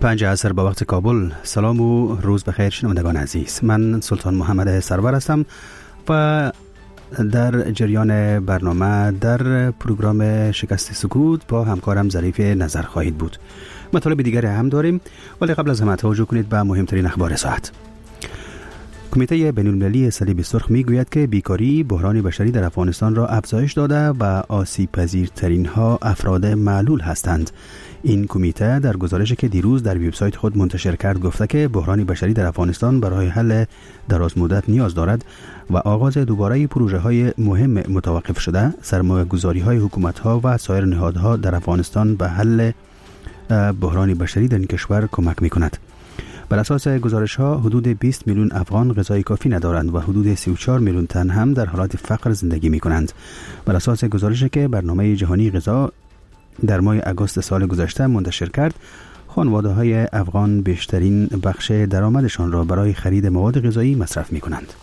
5 عصر به وقت کابل. سلام و روز بخیر شنوندگان عزیز. من سلطان محمد سرور هستم و در جریان برنامه در پروگرام شکست سکوت با همکارم ظریف نظر خواهید بود. مطالب دیگری هم داریم، ولی قبل از همه توجه کنید به مهمترین اخبار ساعت. کمیته بین‌المللی صلیب سرخ میگوید که بیکاری بحران بشری در افغانستان را افزایش داده و آسیب پذیرترین ها افراد معلول هستند. این کمیته در گزارشی که دیروز در وبسایت خود منتشر کرد گفته که بحران بشری در افغانستان برای حل دراز مدت نیاز دارد و آغاز دوباره پروژه های مهم متوقف شده، سرمایه‌گذاری های حکومت ها و سایر نهادها در افغانستان به حل بحران بشری در این کشور کمک می‌کند. بر اساس گزارش ها حدود 20 میلیون افغان غذای کافی ندارند و حدود 34 میلیون تن هم در حالت فقر زندگی می کنند. بر اساس گزارشی که برنامه جهانی غذا در ماه آگوست سال گذشته منتشر کرد، خانواده های افغان بیشترین بخش درآمدشان را برای خرید مواد غذایی مصرف می کنند.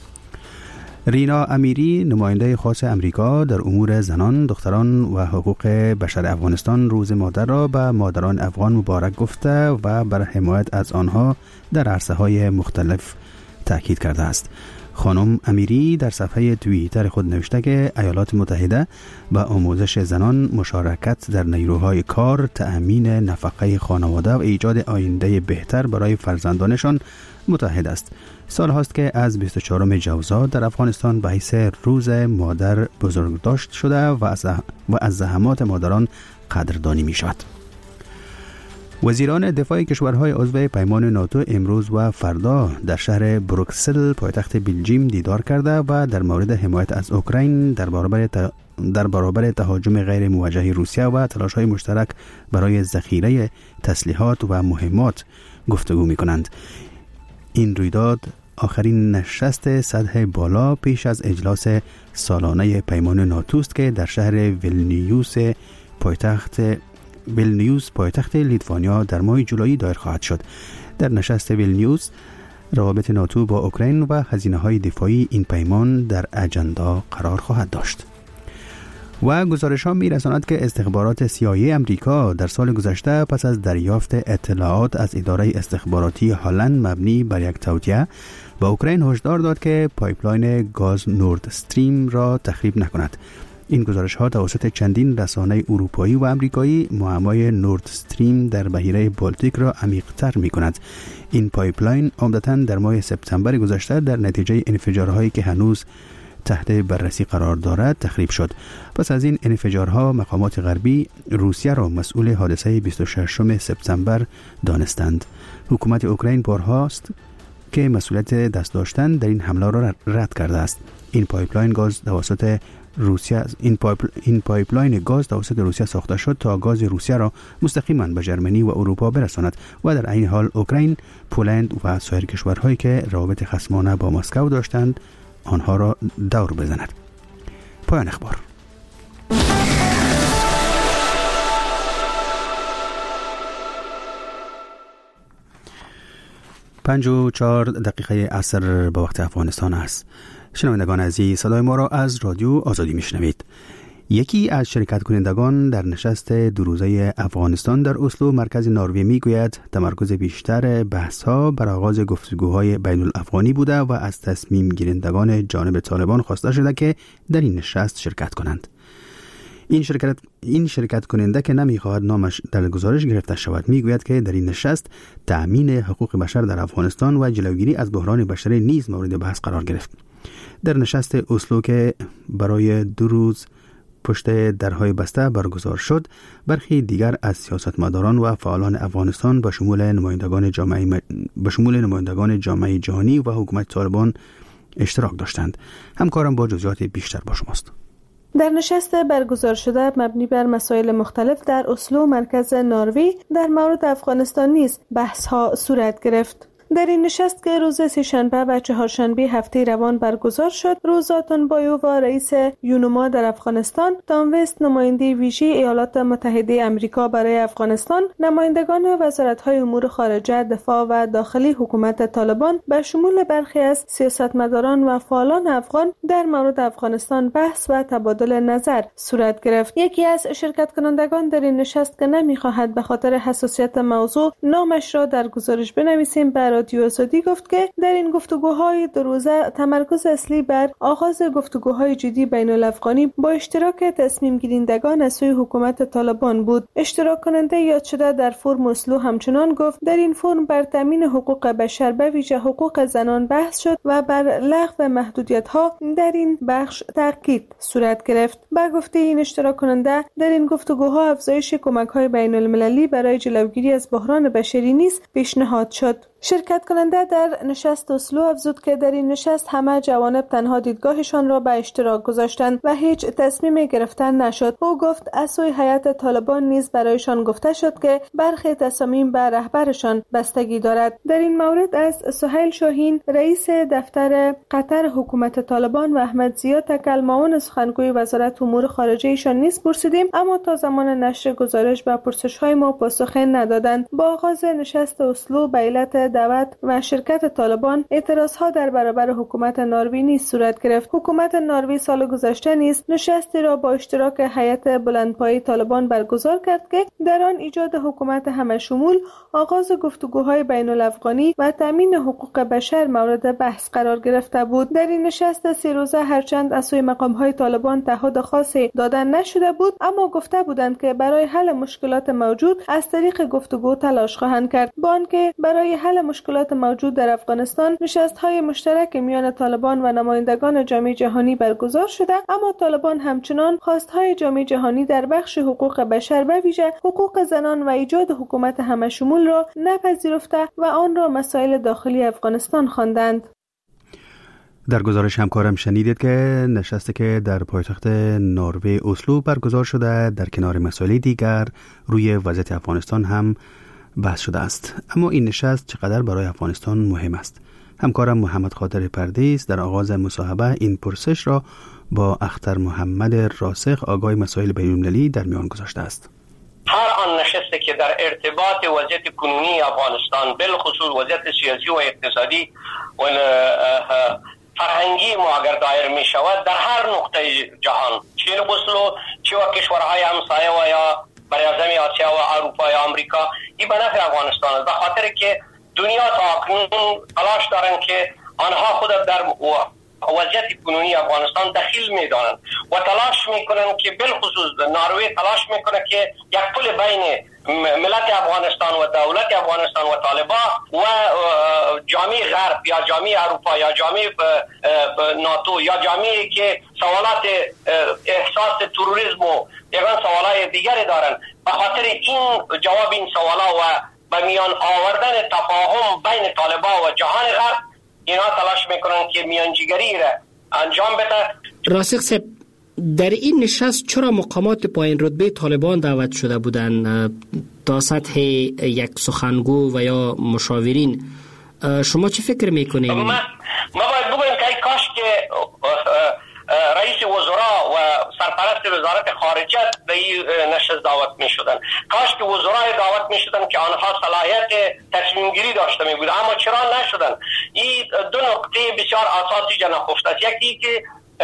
رینا امیری، نماینده خاص امریکا در امور زنان، دختران و حقوق بشر افغانستان، روز مادر را به مادران افغان مبارک گفته و بر حمایت از آنها در عرصه‌های مختلف تاکید کرده است. خانم امیری در صفحه توییتر خود نوشته که ایالات متحده به آموزش زنان، مشارکت در نیروهای کار، تأمین نفقه خانواده و ایجاد آینده بهتر برای فرزندانشان متحد است. سال هاست که از 24 جوزا در افغانستان به حیث روز مادر بزرگداشت شده و از زحمات مادران قدردانی می شود. وزیران دفاع کشورهای عضو پیمان ناتو امروز و فردا در شهر بروکسل پایتخت بلژیم دیدار کرده و در مورد حمایت از اوکراین در برابر تهاجم غیر موجه روسیه و تلاش‌های مشترک برای ذخیره تسلیحات و مهمات گفتگو می‌کنند. این رویداد آخرین نشست سطح بالا پیش از اجلاس سالانه پیمان ناتو است که در شهر ویلنیوس پایتخت لیتوانیا در ماه جولای دایر خواهد شد. در نشست ویلنیوس روابط ناتو با اوکراین و هزینه‌های دفاعی این پیمان در اجندا قرار خواهد داشت. و گزارش‌ها می‌رساند که استخبارات CIA امریکا در سال گذشته پس از دریافت اطلاعات از اداره استخباراتی هلند مبنی بر یک توطئه به اوکراین هشدار داد که پایپلاین گاز نورد استریم را تخریب نکند. این گزارش‌ها توسط چندین رسانه اروپایی و آمریکایی معمای نورد استریم در بحیره بالتیک را عمیق‌تر می‌کند. این پایپلاین عمدتاً در ماه سپتامبر گذشته در نتیجه انفجارهایی که هنوز تحت بررسی قرار دارد تخریب شد. پس از این انفجارها مقامات غربی روسیه را مسئول حادثه 26 سپتامبر دانستند. حکومت اوکراین بارهاست که مسئولیت دست داشتن در این حمله را رد کرده است. این پایپلاین گاز توسط روسیه ساخته شد تا گاز روسیه را مستقیما به ژرمنی و اروپا برساند و در این حال اوکراین، پولند و سایر کشورهایی که روابط خصمانه با مسکو داشتند آنها را دور بزند. پایان اخبار. 5:04 عصر به وقت افغانستان است. شنوندگان عزیز، صدای ما را از رادیو آزادی میشنوید. یکی از شرکت کنندگان در نشست دو روزه افغانستان در اسلو مرکز نروژ میگوید تمرکز بیشتر بحث‌ها بر آغاز گفتگوهای بین الافغانی بوده و از تصمیم گیرندگان جانب طالبان خواسته شده که در این نشست شرکت کنند. این شرکت کننده که نمیخواهد نامش در گزارش گرفته شود میگوید که در این نشست تأمین حقوق بشر در افغانستان و جلوگیری از بحران بشری نیز مورد بحث قرار گرفت. در نشست اسلو که برای 2 روز پشت درهای بسته برگزار شد، برخی دیگر از سیاستمداران و فعالان افغانستان به شمول نمایندگان جامعه جهانی و حکومت طالبان اشتراک داشتند. همکارم با جزئیات بیشتر با شماست. در نشست برگزار شده مبنی بر مسائل مختلف در اسلو مرکز نروژ در مورد افغانستان نیز بحث‌ها صورت گرفت. در این نشست که روز سه‌شنبه و چهارشنبه هفته روان برگزار شد، روزا تنبایووا رئیس یونما در افغانستان، تام وست نماینده ویژه ایالات متحده آمریکا برای افغانستان، نمایندگان وزارت‌های امور خارجه، دفاع و داخلی حکومت طالبان به شمول برخی از سیاستمداران و فعالان افغان در مورد افغانستان بحث و تبادل نظر صورت گرفت. یکی از شرکت کنندگان در این نشست که نمی‌خواهد به خاطر حساسیت موضوع نامش را در گزارش بنویسیم، به رادیو آزادی گفت که در این گفتگوهای دو روزه تمرکز اصلی بر آغاز گفتگوهای جدی بین الافغانی با اشتراک تصمیم گیرندگان از سوی حکومت طالبان بود. اشتراک کننده یاد شده در فرم اسلو همچنان گفت در این فرم بر تامین حقوق بشر به ویژه حقوق زنان بحث شد و بر لغو محدودیت‌ها در این بخش تاکید صورت گرفت. با گفته این اشتراک کننده در این گفتگوها افزایش کمک‌های بین‌المللی برای جلوگیری از بحران بشری نیز پیشنهاد شد. شرکت کننده در نشست اسلو افزود که در این نشست همه جوانب تنها دیدگاهشان را به اشتراک گذاشتند و هیچ تصمیم گرفتن نشد. او گفت از سوی هیئت طالبان نیز برایشان گفته شد که برخی تصامیم به رهبرشان بستگی دارد. در این مورد از سهیل شاهین رئیس دفتر قطر حکومت طالبان و احمد ضیا تکل معاون سخنگوی وزارت امور خارجه ایشان نیز پرسیدیم، اما تا زمان نشر گزارش به پرسش‌های ما پاسخ ندادند. با آغاز نشست اسلو به علت دعوت و شرکت طالبان اعتراضها در برابر حکومت نروژ نیز صورت گرفت. حکومت نروژ سال گذشته نیز نشستی را با اشتراک هیئت بلندپایه طالبان برگزار کرد که در آن ایجاد حکومت همه‌شمول، آغاز گفتگوهای بین الافغانی و تامین حقوق بشر مورد بحث قرار گرفته بود. در این نشست 3 روزه هرچند از سوی مقام‌های طالبان تعهد خاصی دادن نشده بود، اما گفته بودند که برای حل مشکلات موجود از طریق گفتگو تلاش خواهند کرد. با آنکه برای حل مشکلات موجود در افغانستان نشست‌های مشترک میان طالبان و نمایندگان جامعه جهانی برگزار شده، اما طالبان همچنان خواست‌های جامعه جهانی در بخش حقوق بشر و ویژه حقوق زنان و ایجاد حکومت همه‌شمول را نپذیرفته و آن را مسائل داخلی افغانستان خواندند. در گزارش همکارم شنیدید که نشستی که در پایتخت نروژ اسلو برگزار شده در کنار مسائل دیگر روی وضعیت افغانستان هم بحث شده است. اما این نشست چقدر برای افغانستان مهم است؟ همکارم محمد خاطر پردیس در آغاز مصاحبه این پرسش را با اختر محمد راسخ آگاه مسائل بین‌المللی در میان گذاشته است. هر آن نشستی که در ارتباط وضعیت کنونی افغانستان، بالخصوص وضعیت سیاسی و اقتصادی و فرهنگی ما اگر دایر می شود در هر نقطه جهان، چه اسلو چه و کشورهای همسایه و یا براعظم آسیا و اروپا یا آمریکا، این به نفع افغانستان است، به خاطر که دنیا تا اکنون تلاش دارند که آنها خود در وضعیت کنونی افغانستان دخیل می‌دانند و تلاش می‌کنند که بالخصوص نروژ تلاش می‌کنه که یک پل بین ملت افغانستان و دولت افغانستان و طالبان و جامعه غرب یا جامعه اروپا یا جامعه ناتو یا جامعه که سوالات احساس تروریسم و یگان سوالات دیگری دارند، به خاطر این جواب این سوالا و به میان آوردن تفاهم بین طالبان و جهان غرب اینا تلاش میکنن که میانجیگری را انجام بده. راسخ صاحب، در این نشست چرا مقامات پایین رتبه طالبان دعوت شده بودند تا سطح یک سخنگو و یا مشاورین؟ شما چه فکر میکنید؟ ما باید بگویم که کاش که رئیس وزراء و سرپرست وزارت خارجه به این نشست دعوت می شدن. کاش که وزرای دعوت می شدن که آنها صلاحیت تصمیم گیری داشته می بود، اما چرا نشدن؟ این دو نکته بسیار اساسی جا نخفته است. یکی که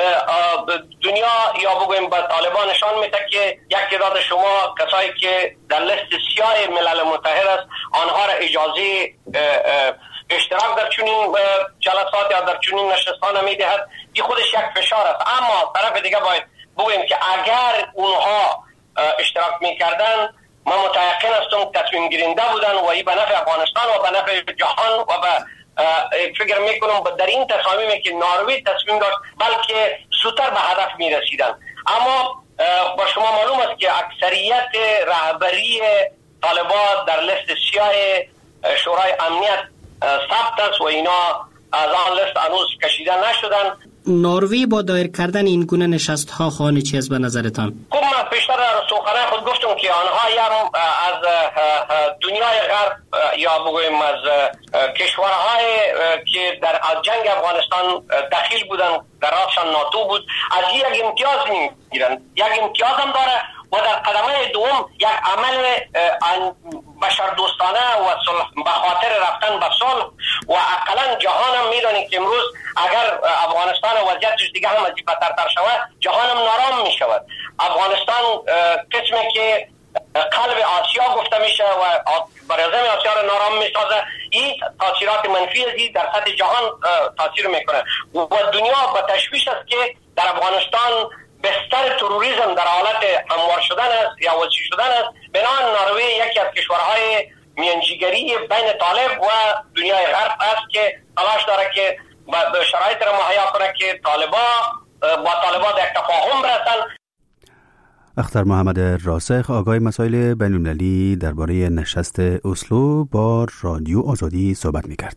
دنیا یا بگویم به طالبان نشان میده که یک تعداد شما کسایی که در لیست سیاه ملل متحد است آنها را اجازه اشتراک در چنین جلسات یا در چنین نشستان میدهد. این خودش یک فشار است، اما طرف دیگه باید بگویم که اگر اونها اشتراک میکردن ما متيقن هستم تصمیم گیرنده بودن و این به نفع افغانستان و به نفع جهان و به فکر میکنم در این تصامیمی که نروژ تصمیم داشت بلکه زودتر به هدف میرسیدن. اما با شما معلوم است که اکثریت رهبری طالبان در لیست سیاه شورای امنیت ثبت است و اینا از آن لیست هنوز کشیده نشدن. نروژ با دایر کردن این گونه نشست ها خواهان چی است به نظرتان؟ خب من پیشتر در سخنرانی خود گفتم که آنها هم از دنیای غرب یا بگویم از کشورهای که در جنگ افغانستان دخیل بودن، در راسشان ناتو بود، از یک امتیاز میگیرن. یک امتیاز هم داره و در قدمه دوم یک عمل بشردوستانه و صلح به خاطر رفتن به صلح و اقلا جهان هم میدونید که امروز اگر افغانستان وضعیتش دیگه هم از این بدتر شود، جهان هم نارام میشود. افغانستان قسمی که قلب آسیا گفته میشه و برازم آسیا را نارام میسازه، این تاثیرات منفی ازی در سطح جهان تاثیر میکنه و دنیا به تشویش است که در افغانستان بستر تروریسم در حالت هموار شدن است یا وسیع شدن است. بنابراین نروژ یکی از کشورهای میانجیگری بین طالب و دنیای غرب است که تلاش داره که به شرایط را مهیا کنه که با طالبان در تفاهم برسن. اختر محمد راسخ، آگاه مسائل بین‌المللی، درباره نشست اسلو با رادیو آزادی صحبت می‌کرد.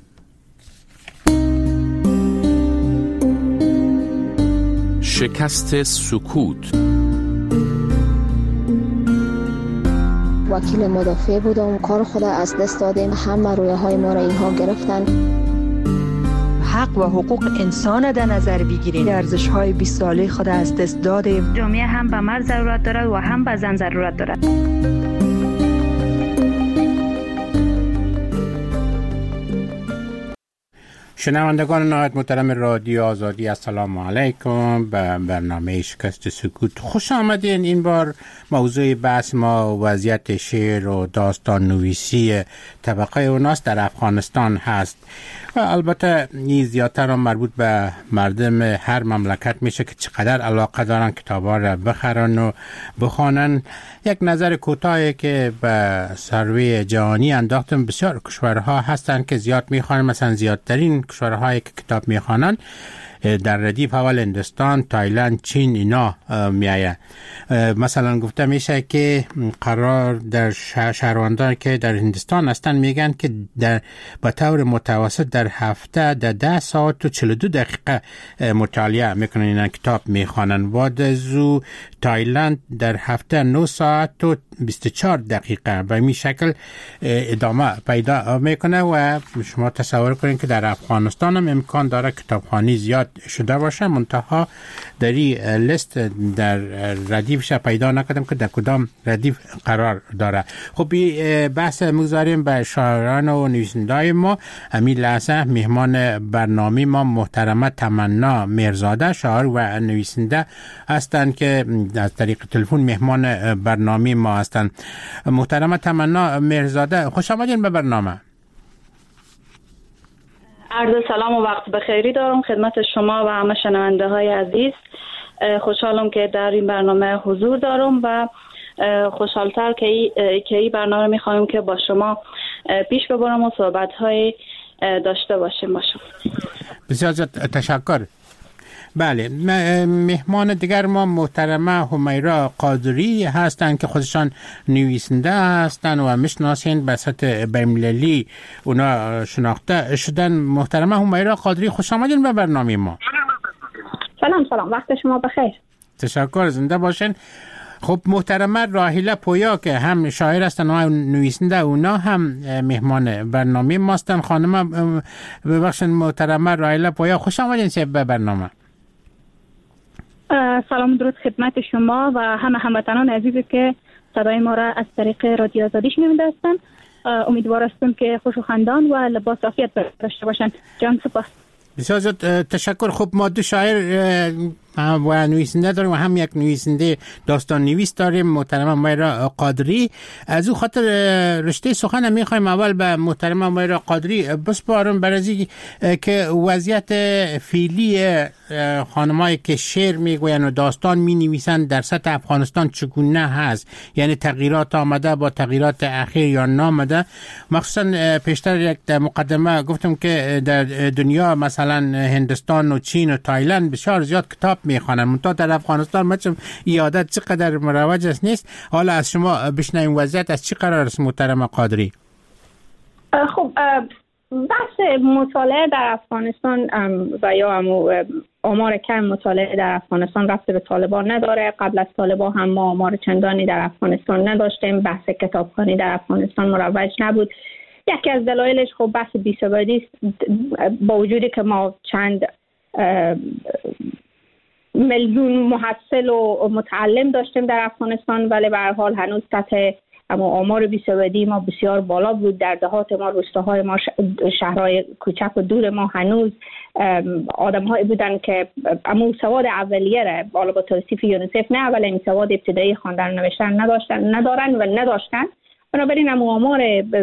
شکست سکوت. وکیل مدافع بودم، کار خود از دست دادیم، همه رویاهای ما را اینها گرفتن. حق و حقوق انسان در نظر بگیریم، ارزش‌های 20 ساله خود از دست دادیم. جامعه هم به مرد ضرورت داره و هم به زن ضرورت داره. شنوندگان نهایت محترم رادیو آزادی، السلام علیکم. به برنامه شکست سکوت خوش آمدین. این بار موضوع بحث ما وضعیت شعر و داستان نویسی طبقه اوناست در افغانستان هست و البته این زیادتر مربوط به مردم هر مملکت میشه که چقدر علاقه دارن کتابا را بخرن و بخوانن. یک نظر کوتاهی که به سروی جهانی انداختم، بسیار کشورها هستن که زیاد میخوانن، مثلا زیادترین کشورهایی که کتاب میخوانن در ردیف اول هندوستان، تایلند، چین اینا میآید. مثلا گفته میشه که قرار در شهروندان که در هندوستان هستن میگن که به طور متوسط در هفته در 10 ساعت و 42 دقیقه مطالعه میکنن، اینا کتاب میخوانن. و در تایلند در هفته 9 ساعت و 24 دقیقه به این شکل ادامه پیدا میکنه. و شما تصور کنید که در افغانستان هم امکان داره کتابخوانی زیاد شده باشه، منتها در این لیست در ردیفش پیدا نکردم که در کدام ردیف قرار داره. خب بحث مگذاریم به شاعران و نویسنده‌های ما. همین لحظه مهمان برنامه ما محترمه تمنا میرزاده، شاعر و نویسنده هستند که از طریق تلفن مهمان برنامه ما هستند. محترمه تمنا میرزاده، خوش آمدین به برنامه. عرض سلام و وقت بخیری دارم خدمت شما و همه شنونده های عزیز. خوشحالم که در این برنامه حضور دارم و خوشحالتر که این برنامه میخوایم که با شما پیش ببرم و صحبت های داشته باشیم با شما. بسیار تشکر. بله، مهمان دیگر ما محترمه همیرا قادری هستند که خودشان نویسنده هستند و میشناسین به سطح بین‌المللی اونا شناخته شدن. محترمه همیرا قادری، خوش آمدین به برنامه ما. سلام، وقت شما بخیر. تشکر، زنده باشین. خب محترمه راهیله پویا که هم شاعر هستن و نویسنده، اونا هم مهمان برنامه ما هستن. خانم ببخشید محترمه راهیله پویا، خوش آمدین به برنامه. سلام درود خدمت شما و همه هموطنان عزیزی که صدای ما را از طریق رادیو آزادی شنونده هستند. امیدوار هستم که خوش و خندان و لباس عافیت داشته باشند. جان سپاس. بسیار تشکر. خب ما دو شاعر و نویسنده داریم و هم یک نویسنده داستان نویس داریم، محترمه همیرا قادری. از او خاطر رشته سخن میخوایم اول به محترمه همیرا قادری بسپارم برای که وضعیت فعلی خانمایی که شعر میگوین و داستان مینویسند در سطح افغانستان چگونه هست، یعنی تغییرات آمده با تغییرات اخیر یا نامده. مخصوصا پیشتر یک مقدمه گفتم که در دنیا مثلا هندوستان و چین و تایلند بسیار زیاد کتاب میخوانن، منتها در افغانستان مچم یادت چقدر مروج است نیست. حالا از شما بشنویم وضعیت از چی قرار است محترمه قادری؟ خب بحث مطالعه در افغانستان و یا آمار کم مطالعه در افغانستان ربط به طالبان نداره. قبل از طالبان هم ما آمار چندانی در افغانستان نداشتیم. بحث کتابخوانی در افغانستان مروج نبود. یکی از دلایلش خب بحث بی‌سوادی است، با وجودی که ما چند میلیون محصل و متعلم داشتیم در افغانستان، ولی به هر حال هنوز سطح آمار بی‌سوادی ما بسیار بالا بود. در دهات ما، روستاهای ما، شهرهای کوچک و دور ما هنوز آدم‌هایی بودن که سواد اولیه را بالا با توصیف یونیسف نه، ولی سواد ابتدایی خواندن و نوشتن نداشتن. بنابراین آمار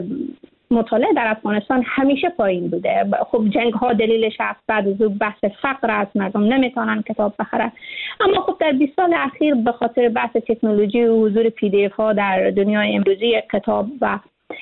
مطالعه در افغانستان همیشه پایین بوده. خب جنگ ها دلیلش هست، بعد از اون بحث فقر است، مردم نمیتونن کتاب بخرن. اما خب در 20 سال اخیر به خاطر بحث تکنولوژی و حضور PDF ها در دنیای امروزی کتاب و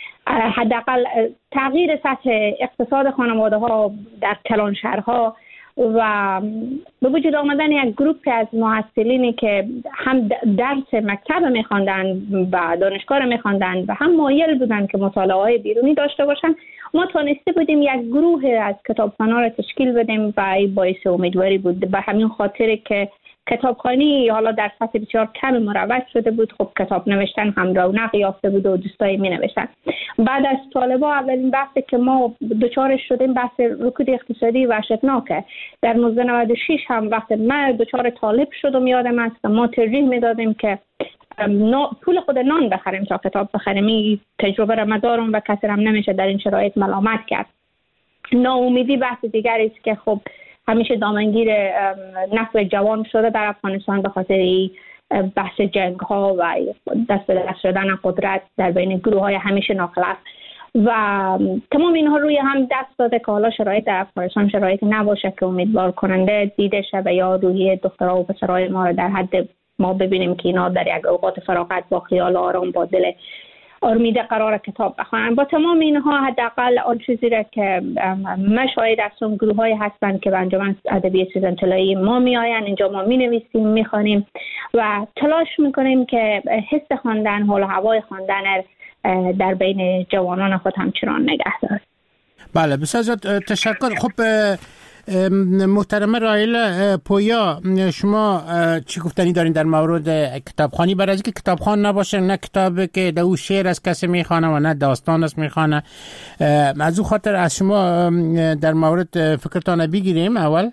حداقل تغییر سطح اقتصاد خانواده ها در کلان شهرها و به وجود آمدن یک گروپ از محصلینی که هم درس مکتب میخواندن و دانشگاه میخواندن و هم مایل بودن که مطالعه بیرونی داشته باشن، ما تونسته بودیم یک گروه از کتابخوان‌ها را تشکیل بدیم و باعث امیدواری بود. به همین خاطر که کتابخوانی حالا در سطح بسیار کم مروج شده بود، خب کتاب نوشتن هم رونق یافته بود و دوستایی می نوشتن. بعد از طالبان اولین بحثی که ما دچارش شدیم بحث رکود اقتصادی وحشتناکه. در 1996 هم وقتی من دچار طالب شدم، یادم است که ما ترجیح میدادیم که پول خود نان بخریم تا کتاب بخریم. این تجربه را دارم و کسی هم نمیشه در این شرایط ملامت کرد. ناامیدی بحث دیگری است که خب همیشه دامنگیر نسل جوان شده در افغانستان به خاطر بحث جنگ ها و دست به دست شدن قدرت در بین گروه های همیشه ناخالص و تمام اینها روی هم دست داده که حالا شرایط در افغانستان شرایط نباشه که امیدوار کننده دیده شه یا روحیه دخترها و پسرهای ما رو در حد ما ببینیم که اینا در یک اوقات فراغت با خیال آرام با دل آرمیده قرار کتاب بخونن. با تمام اینها حداقل آن چیزی را که مشاهد از اون گروه های هستند که به انجمن ادبی سوزن طلایی ما می آین، اینجا ما می نویسیم، می خوانیم و تلاش می کنیم که حس خواندن، حال و هوای خواندن در بین جوانان خود همچنان نگه داریم. بله، بسیار تشکر. خب محترمه راحله پویا، شما چی گفتنی دارین در مورد کتابخوانی؟ برای اینکه کتابخوان نباشه، نه کتابی که در او شعر از کسی میخوانه و نه داستان است میخوانه، از او خاطر از شما در مورد فکرتان بگیریم اول.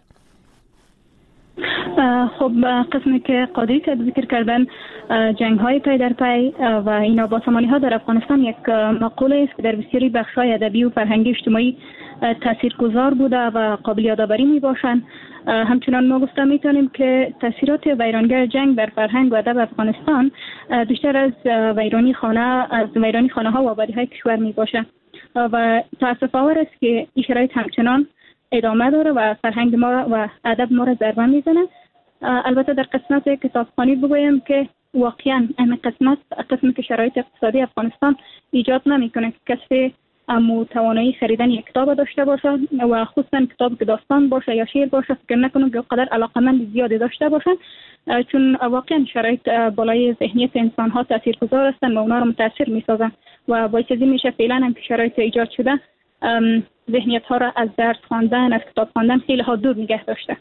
خب قسمی که قادری که ذکر کردن جنگ های پی در پی و اینا با سامانی ها در افغانستان یک مقوله است که در بسیاری بخش های ادبی و فرهنگی اجتماعی تاثیرگذار بوده و قابل یادآوری می باشند. همچنان ما گفته میتونیم که تاثیرات ویرانگر جنگ بر فرهنگ و ادب افغانستان بیشتر از ویرانی خانه ها و آبادی های کشور می باشه و تأسف آور است که این شرایط همچنان ادامه داره و فرهنگ ما و ادب ما را ضربه میزنه. البته در قسمت کتابخوانی بگویم که واقعا این قسمی که شرایط اقتصادی افغانستان ایجاد نمیکنه که کسی توانایی خریدن یک کتاب داشته باشه و خصوصا کتاب که داستان باشه یا شعر باشه فکر نکنم که قدر علاقمند زیادی داشته باشن، چون واقعا شرایط بالای ذهنیت انسان ها تاثیرگذار هستند و اونا رو متاثر میسازن و باعث میشه فعلا هم که شرایط ایجاد شده ذهنیت ها را از درس خواندن، از کتاب خواندن خیلی ها دور نگه داشته.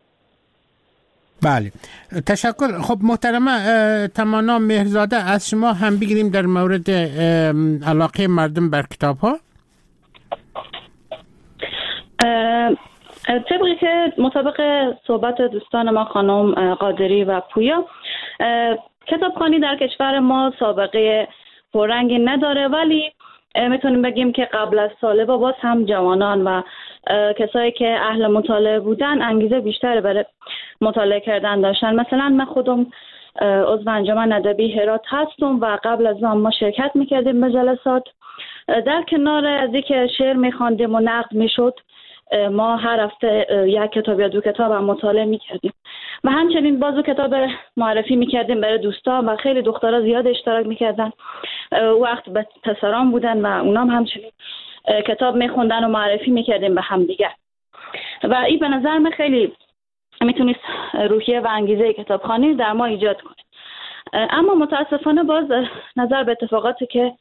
بله، تشکر. خب محترمه تمانا مهرزاده، از شما هم بگیریم در مورد علاقه مردم بر کتاب ها. طبقی که مطابق صحبت دوستان ما خانم قادری و پویا، کتابخوانی در کشور ما سابقه پررنگی نداره، ولی میتونیم بگیم که قبل از طالبان باز هم جوانان و کسایی که اهل مطالعه بودن انگیزه بیشتر برای مطالعه کردن داشتن. مثلا من خودم عضو انجمن ادبی هرات هستم و قبل از آن ما شرکت میکردیم به جلسات. در کنار از اینکه شعر میخواندیم و نقد میشد، ما هر هفته یک کتاب یا دو کتاب هم مطالعه میکردیم و همچنین بازو کتاب معرفی میکردیم برای دوستان و خیلی دخترها زیاد اشتراک میکردن. وقت به پسران بودن و اونام همچنین کتاب میخوندن و معرفی میکردیم به هم دیگر و این به نظر من خیلی میتونست روحیه و انگیزه کتابخوانی در ما ایجاد کنه. اما متاسفانه باز نظر به اتفاقاتی که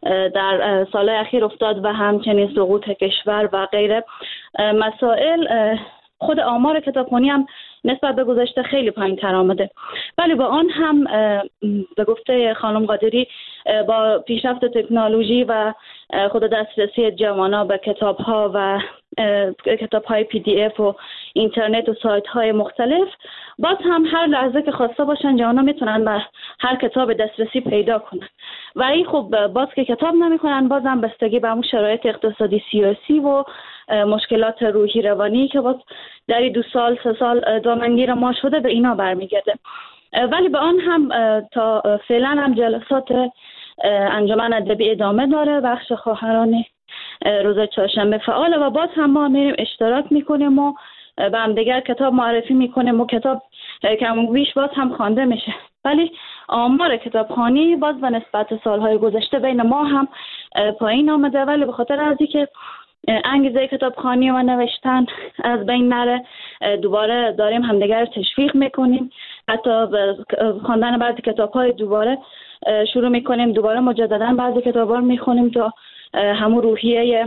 در سالهای اخیر افتاد و همچنین سقوط کشور و غیره مسائل، خود آمار کتابخوانی هم نسبت به گذشته خیلی پایین‌تر آمده. ولی با آن هم به گفته خانم قادری با پیشرفت تکنولوژی و خود دسترسی جوانان به کتاب‌ها و کتاب‌های PDF و اینترنت و سایت‌های مختلف، باز هم هر لحظه که خواسته باشن جوانان میتونن به هر کتاب دسترسی پیدا کنن. ولی خب باز که کتاب نمی‌کنن، باز هم بستگی به اون شرایط اقتصادی سیاسی و مشکلات روحی روانی که باز در 2 سال 3 سال دامنگیر ما شده به اینا برمیگرده. ولی به آن هم تا فعلا هم جلسات انجمن ادبی ادامه داره، بخش خواهران روز چهارشنبه فعاله و باز هم ما میریم اشتراک میکنیم و به هم دیگر کتاب معرفی میکنیم و کتاب کم و بیش باز هم خوانده میشه. ولی آمار کتابخوانی باز به نسبت سالهای گذشته بین ما هم پایین آمده، ولی به خاطر از اینکه انگیزه کتابخوانی و نوشتن از بین نره، دوباره داریم همدیگر رو تشویق میکنیم، حتی خواندن بعضی کتاب‌های دوباره شروع میکنیم، دوباره مجددا بعضی کتاب‌ها رو میخونیم تا همون روحیه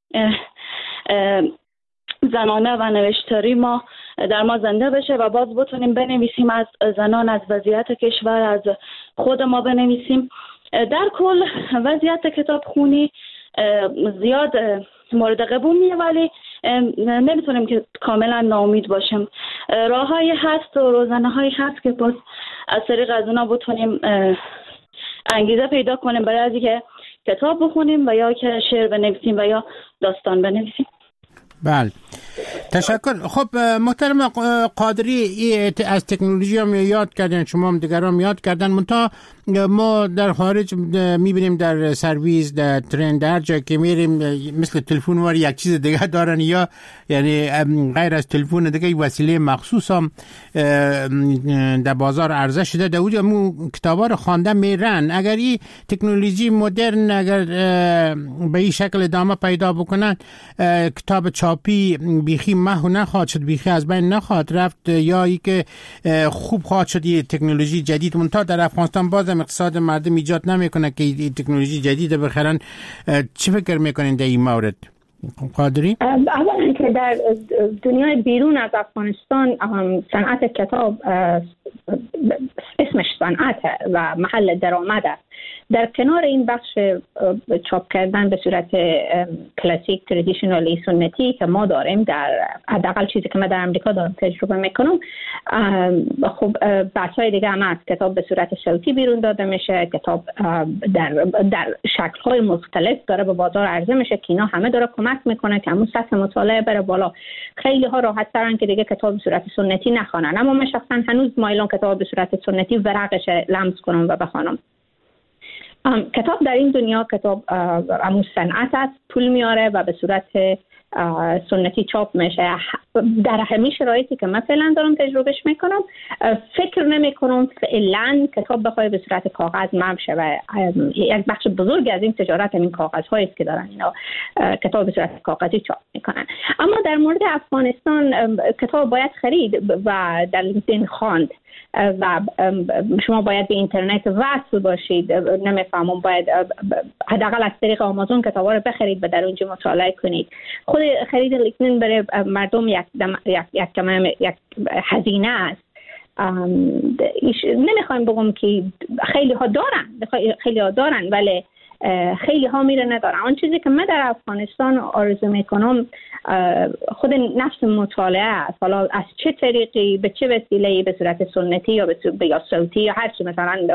زنانه و نوشتاری ما در ما زنده بشه و باز بتونیم بنویسیم از زنان، از وضعیت کشور، از خود ما بنویسیم. در کل وضعیت کتابخوانی زیاد مورد قبولیه، ولی نمیتونیم که کاملا ناامید باشیم. راههایی هست و روزنه‌هایی هست که باز از طریق از اونا بتونیم انگیزه پیدا کنیم برای از اینکه کتاب بخونیم و یا که شعر بنویسیم و یا داستان بنویسیم. بله، تشکر. خب محترم قادری، از تکنولوژی هم یاد کردن، شما هم دیگران یاد کردن، منتها ما در خارج میبینیم در سرویس، در ترین، در جا که میریم مثل تلفن وار یک چیز دیگه دارن، یا یعنی غیر از تلفن دیگه وسیله مخصوص هم در بازار عرضه شده، در اونجا مو کتابا رو خوانده میرن. اگر این تکنولوژی مدرن اگر به این شکل ادامه پیدا بکنن، کتاب چاپی بیخی محو نخواهد شد، بیخی از بین نخواهد رفت، یا ای که خوب خواهد شد این تکنولوژی جدید. منتها در افغانستان بازم اقتصاد مردم ایجاد نمیکنه که این تکنولوژی جدید بخرن. چی فکر میکنین در این مورد قادری؟ اولا که در دنیای بیرون از افغانستان صنعت کتاب اسمش صنعت و محل درآمد است. در کنار این بخش چاپ کردن به صورت کلاسیک ترادیشنالی سنتی که ما داریم، در حداقل چیزی که من در امریکا دارم تجربه میکنم، خب بحث‌های دیگه هم هست. کتاب به صورت صوتی بیرون داده میشه، کتاب در شکل‌های مختلف داره به بازار عرضه میشه که اینا همه داره کمک میکنه که همون سطح مطالعه بره بالا. خیلی ها راحت ترن که دیگه کتاب به صورت سنتی نخوانن، اما من شخصا هنوز مایلم کتاب به صورت سنتی ورقش لمس کنم و بخوانم. کتاب در این دنیا کتاب همون صنعت است، پول میاره و به صورت سنتی چاپ میشه. در همین شرایطی که من فعلا دارم تجربهش میکنم، فکر نمی کنم فعلا کتاب بخواد به صورت کاغذ مبشه و یک بخش بزرگ از این تجارت همین کاغذ هایی است که دارن اینا کتاب به صورت کاغذی چاپ میکنن. اما در مورد افغانستان کتاب باید خرید و در لینکدین خواند و شما باید به اینترنت وصل باشید. نمیفهمم، باید حداقل از طریق آمازون کتابا رو بخرید و در اونجا مطالعه کنید. خود خرید لینکدین برای مردم یک هزینه است. نمیخوایم بگم که خیلی ها دارن ولی خیلی ها میره ندارن. آن چیزی که من در افغانستان آرزو میکنم خود نفس مطالعه است، حالا از چه طریقی، به چه وسیله‌ای، به صورت سنتی یا یا صوتی یا هر چی. مثلا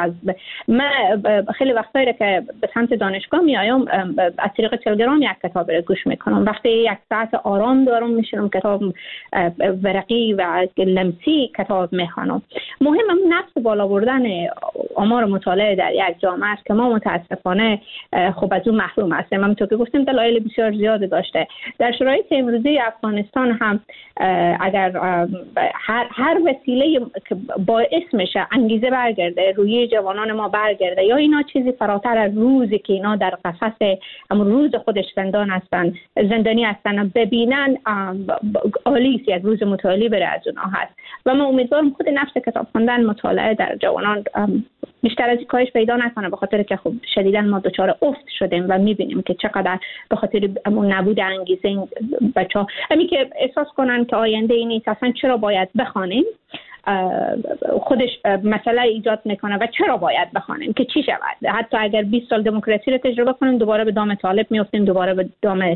خیلی وقتایی که به سمت دانشگاه میایم از طریق تلگرام یک کتاب رو گوش میکنم. وقتی یک ساعت آرام دارم میشینم کتاب ورقی و لمسی کتاب میخوانم. مهم نفس بالا بردن آمار مطالعه در یک جامعه است که ما متاسفانه خب از اون محروم هستیم. همونطور که گفتیم دلایل بسیار زیاد داشته. در شرایط امروزی افغانستان هم اگر هر وسیله که باعث میشه انگیزه برگرده، روی جوانان ما برگرده، یا اینا چیزی فراتر از روزی که اینا در قفس همون روز خودش زندانی هستن ببینن، عالیه. یک روز مطالعه بره از اونها هست و من امیدوارم خود نفس کتاب خوندن، مطالعه در جوانان بیشتر از کاهش پیدا نکنه، به خاطر که خب شدیداً ما دچار افت شدیم و میبینیم که چقدر به خاطر نبود انگیزه این بچه‌ها همین که احساس کنن که آینده ای نیست، اصلا چرا باید بخوانیم، خودش مسئله ایجاد میکنه و چرا باید بخوانیم که چی شود. حتی اگر 20 سال دموکراسی رو تجربه کنیم دوباره به دام طالب میافتیم، دوباره به دام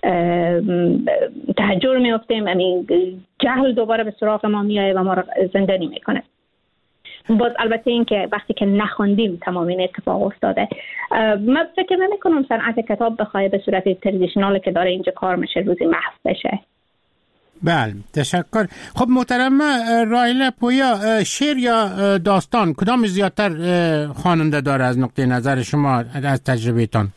تحجر میافتیم، یعنی جهل دوباره به سراغ ما میاد و ما رو زندانی میکنه. باز البته این که وقتی که نخوندیم تمام این اتفاق افتاده. من فکر نمی‌کنم صنعت کتاب بخواد به صورت تردیشنال که داره اینجا کار میشه روزی محو بشه. بله تشکر. خب محترم رایله پویا، شعر یا داستان کدام زیادتر خواننده داره از نقطه نظر شما، از تجربهتان؟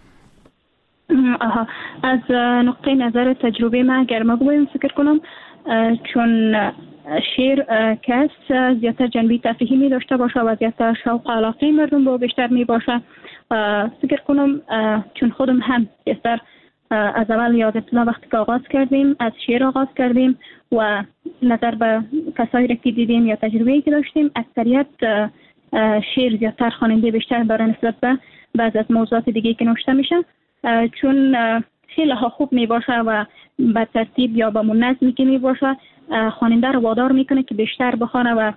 از نقطه نظر تجربه من اگر ما بگویم فکر کنم چون شعر کس زیادتر جنبه تفریحی می داشته باشه و زیادتر شوق و علاقه مردم با بیشتر می باشه، فکر کنم چون خودم هم بیشتر از اول یاد ابتدا وقتی که آغاز کردیم از شعر آغاز کردیم و نظر به کسایی را که دیدیم یا تجربه‌ای که داشتیم، اکثریت شعر زیادتر خواننده بیشتر داره نسبت به بعض از موضوعات دیگه که نوشته میشه، چون خیلی ها خوب می باشه و به ترتیب یا به منظمی که می باشه خواننده رو وادار میکنه که بیشتر بخونه و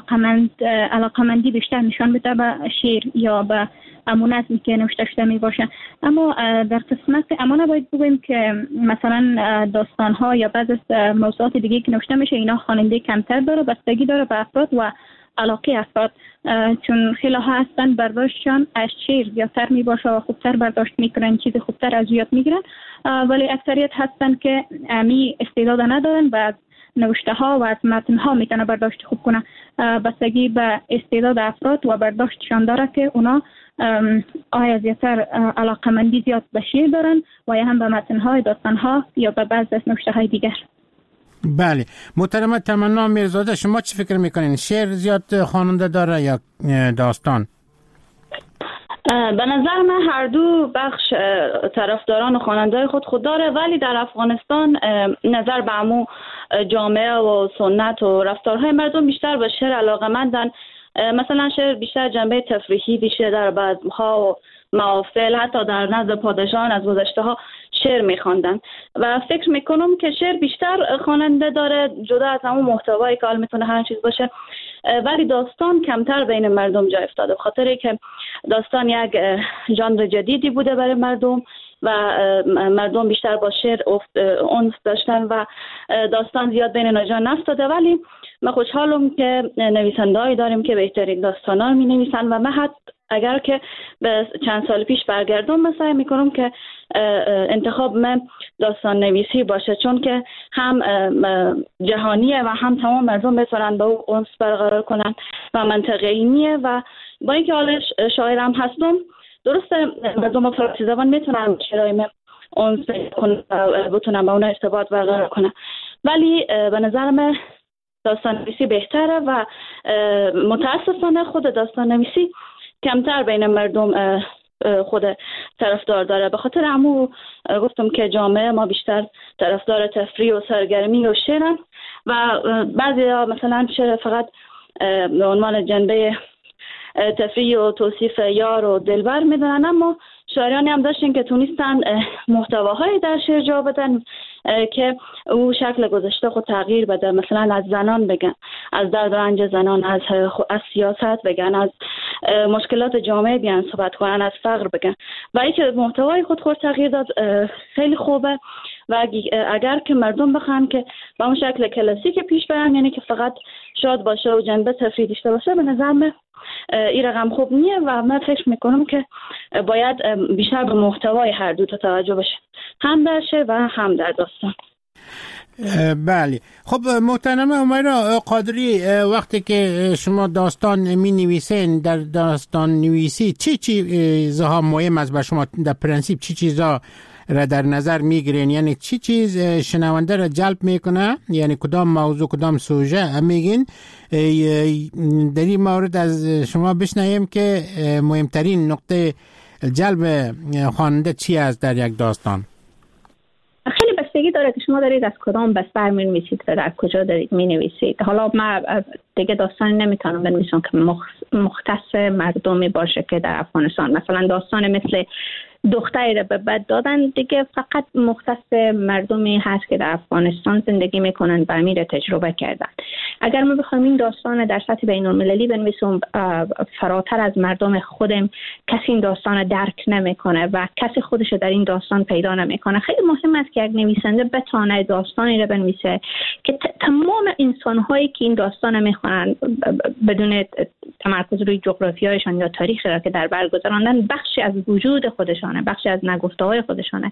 علاقمندی بیشتر نشان بده به شعر یا به منظمی که نوشته شده می باشه. اما در قسمت اما نباید بگوییم که مثلا داستان ها یا بعض از موضوعات دیگه که نوشته میشه اینا خواننده کمتر داره، بستگی داره به افراد و علاقه افراد، چون خیلی ها هستن برداشتشان از شعر زیادتر می باشه و خوبتر برداشت میکنن، چیز خوبتر از یاد میگیرن، ولی اکثریت هستن که می استعداد ندارن و نوشته ها و از متن ها میتونه برداشت خوب کنه. بستگی به استعداد افراد و برداشتشان داره که اونا آیا زیادتر علاقمندی زیاد به شعر دارن و یا هم به متن های داستان ها یا به بعض از نوشته های دیگر. بله محترم تمنا میرزاده، شما چی فکر میکنین؟ شعر زیاد خواننده داره یا داستان؟ به نظر من هر دو بخش طرفداران و خواننده خود داره، ولی در افغانستان نظر به عمو جامعه و سنت و رفتارهای مردم بیشتر به شعر علاقه‌مندن. مثلا شعر بیشتر جنبه تفریحی دیشه، در بزم‌ها و محافل حتی در نزد پادشاهان از گذشته ها شعر می‌خواندن و فکر میکنم که شعر بیشتر خواننده داره جدا از همون محتوایی که حال میتونه هر چیز باشه، ولی داستان کمتر بین مردم جای افتاده، به خاطر که داستان یک ژانر جدیدی بوده برای مردم و مردم بیشتر با شعر انس داشتن و داستان زیاد بین ناجان نفتاده. ولی من خوشحالم که نویسنده‌ای داریم که بهترین داستانا می نویسن و من حتی اگر که به چند سال پیش برگردم مثلا میکنم که انتخاب من داستان نویسی باشه، چون که هم جهانیه و هم تمام مردم بتونن با اون انس برقرار کنن و منطقه‌ایه و با اینکه حالش شاعرم هستم درسته مردم فارسی زبان میتونن شعرهای من انس بتونن با اون ارتباط برقرار کنن، ولی به نظر من داستان نویسی بهتره و متاسفانه خود داستان نویسی کمتر بین مردم خود طرفدار داره، به خاطر عمو گفتم که جامعه ما بیشتر طرفدار تفریح و سرگرمی و شعرن و بعضی مثلا شعر فقط به عنوان جنبه تفریح و توصیف یار و دلبر میدونن، اما شاعرانی هم داشتن که تونستن محتواهای در شعر جا بدن که او شکل گذشته خود تغییر بده، مثلا از زنان بگن، از درد و رنج زنان، از سیاست بگن، از مشکلات جامعه بیان صحبت کنن، از فقر بگن و اینکه محتوای خود تغییر داد خیلی خوبه و اگر که مردم بخوان که با اون شکل کلاسیک پیش برن، یعنی که فقط شاد باشه و جنبه تفریحی داشته باشه، به نظر من این رقم خوب نیه و من فکر میکنم که باید بیشتر به محتوای هر دو تا توجه بشه، هم در شعر و هم در داستان. بله خب محترم امیرا قادری، وقتی که شما داستان می نویسین در داستان نویسی چی چیزها مهم است بر شما؟ در پرنسیپ چی چیزها را در نظر میگیرین؟ یعنی چی چیز شنونده را جلب میکنه؟ یعنی کدام موضوع کدام سوژه میگین؟ در این مورد از شما بشنویم که مهمترین نقطه جلب خواننده چی است در یک داستان؟ خیلی بستگی داره که شما دارید از کدام بستر می‌نویسید و در کجا دارید می‌نویسید. حالا من دیگه داستانی نمیتونم بنویسم که مختص مردمی باشه که در افغانستان، مثلا داستان مثل دختری را به بد دادن دیگه فقط مختص مردمی هست که در افغانستان زندگی میکنن و امیر تجربه کردن. اگر ما بخوایم این داستان در سطح بین المللی بنویسیم، فراتر از مردم خودم کسی این داستان درک نمیکنه و کسی خودش در این داستان پیدا نمیکنه. خیلی مهم است که یک نویسنده بتونه داستانی را بنویسه که تمام انسان‌هایی که این داستان میخونن بدون تمرکز روی جغرافیایشان یا تاریخی را که در بر گذراندن، بخشی از وجود خودشانه، بخشی از نگفته‌های خودشانه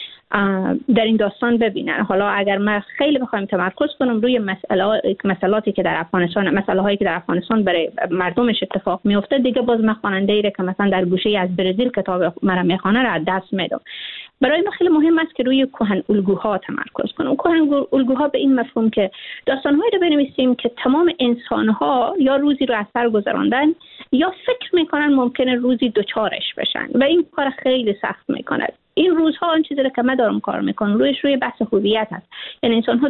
در این داستان ببینن. حالا اگر ما خیلی بخوایم تمرکز کنیم روی مسئلاتی که در افغانستان، مسائلی که در افغانستان برای مردمش اتفاق میفته، دیگه باز من خواننده‌ای که مثلا در گوشه از برزیل کتاب مرا میخوانه را دست میدم. برای ما خیلی مهم است که روی کهن الگوها تمرکز کنیم. کهن الگوها به این مفهوم که داستان‌هایی رو بنویسیم که تمام انسان‌ها یا روزی رو از سر گذراندن یا فکر میکنن ممکنه روزی دوچارش بشن و این کار خیلی سخت میکنه. این روزها آن چیزی که من دارم کار میکنم روی بحث هویت هست. یعنی انسان‌ها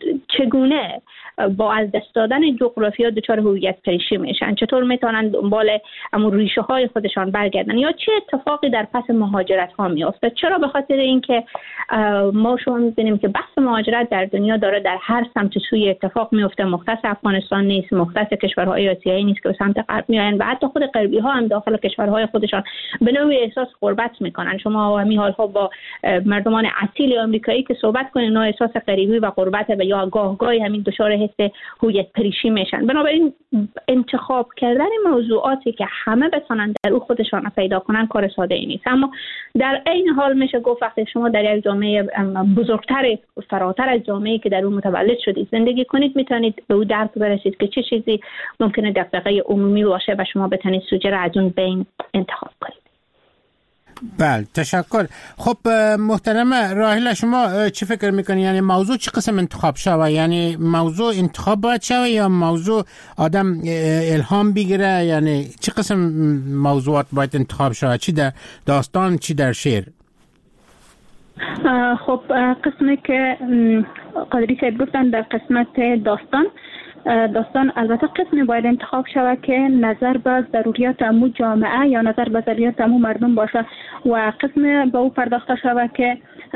چگونه با از دست دادن جغرافیا دچار هویت پریشی میشن، چطور میتونن دنبال امون ریشه های خودشان برگردن، یا چه اتفاقی در پس مهاجرت ها میفته. چرا؟ به خاطر اینکه ما شما میبینیم که بحث مهاجرت در دنیا داره در هر سمت سوی اتفاق میفته. مختص افغانستان نیست، مختص کشورهای آسیایی نیست که به سمت غرب میاین و حتی خود غربی ها هم داخل کشورهای خودشان به نوعی احساس غربت میکنن. شما همین حالها با مردمان اصیل آمریکایی که صحبت کنین، نه احساس غریبی و غربت و یا گاهگاهی همین دچار حس هویت پریشی میشن. بنابراین انتخاب کردن موضوعاتی که همه بتونن در او خودشان پیدا کنن کار ساده ای نیست، اما در این حال میشه گفت وقتی شما در یک جامعه بزرگتر، فراتر از جامعه‌ای که در اون متولد شدید زندگی کنید، میتونید به او درک برسید که چه چیزی ممکنه دغدغه عمومی باشه و شما بتونید سوژه را از اون بین انتخاب کنید. بله، تشکر. خب محترم راحله، شما چی فکر میکنی؟ یعنی موضوع چه قسم انتخاب شوه؟ یعنی موضوع انتخاب باید شوه یا موضوع آدم الهام بگیره؟ یعنی چه قسم موضوعات باید انتخاب شوه؟ چی در داستان، چی در شعر؟ خب قسمی که قادری صاحب گفتن در قسمت داستان البته قسمی باید انتخاب شود که نظر به ضروریات امو جامعه یا نظر به ضروریات امو مردم باشه و قسم به او پرداخته شود که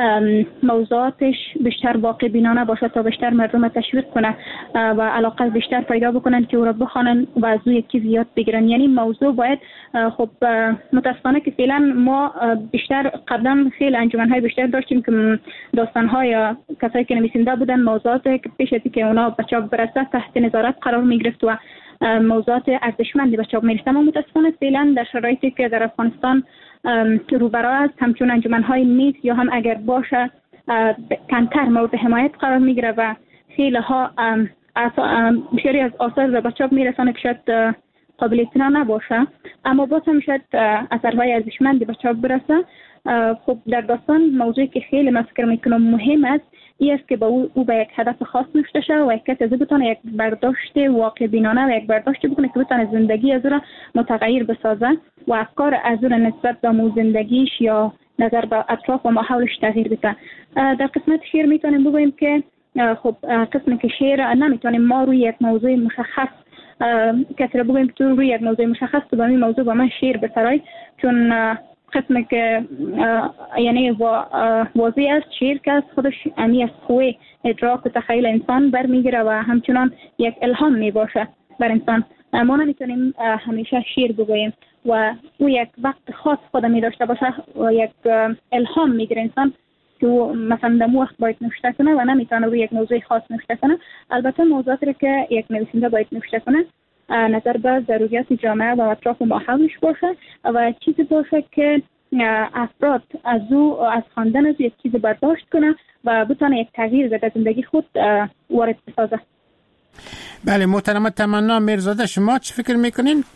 موضوعاتش بیشتر واقع بینانه باشه تا بیشتر مردم تشویق کنه و علاقه بیشتر پیدا بکنن که او را بخوانن و از او یک چیز یاد بگیرن. یعنی موضوع باید، خب متاسفانه که فعلا ما بیشتر قبلا خیلی انجمن‌های بیشتر داشتیم که داستان‌های کسایی که نویسنده بودن موضوعاتی که پیش از که اونا به چاپ برسه تحت نظارت قرار می‌گرفت و موضوعات ارزشمندی به چاپ می‌رسید. اما متاسفانه فعلا در شرایطی که در افغانستان روبرو است، همچون انجمن‌های نیست یا هم اگر باشه کمتر مورد حمایت قرار می‌گیره و خیلی ها بسیاری از آثار به چاپ می‌رسونه که شاید قابل اطلاع نباشه، اما باز هم شاید اثرهای ارزشمندی به چاپ برسه. خب در داستان موضوعی که خیلی من فکر میکنم مهم است این است که با او به یک هدف خاص نوشته شده و یک کسی بتونه یک برداشت واقع بینانه و یک برداشت بکنه که بتونه زندگی از او را متغیر بسازه و افکار از او را نسبت به مو زندگیش یا نظر به اطراف و ماحولش تغییر بده. در قسمت شعر میتونیم بگوییم که خب قسمی که شعر نمیتونیم ما روی یک موضوع مشخص کسی را بگوییم که تو روی یک موضوع مشخص تو به این موضوع با من شعر بسرای، چون قسمی که یعنی واضح است شعر که از خودش امی از قوه ادراک و تخیل انسان برمیگیره و همچنان یک الهام می باشه بر انسان. ما نمیتونیم همیشه شعر بگوییم و او یک وقت خاص خود می داشته باشه و یک الهام میگیره انسان که مثلا در وقت باید نوشته کنه و نمیتونه روی یک موضوع خاص نوشته کنه. البته موضوعاتی که یک نویسنده باید نوشته کنه نظر به ضروریات جامعه و اطراف و ماحولش باشه و چیزی باشه که افراد از او از خواندن از یک چیز برداشت کنه و بتونه یک تغییر در زندگی خود وارد بسازه. بله محترمه تمنا میرزاده، شما چی فکر میکنین؟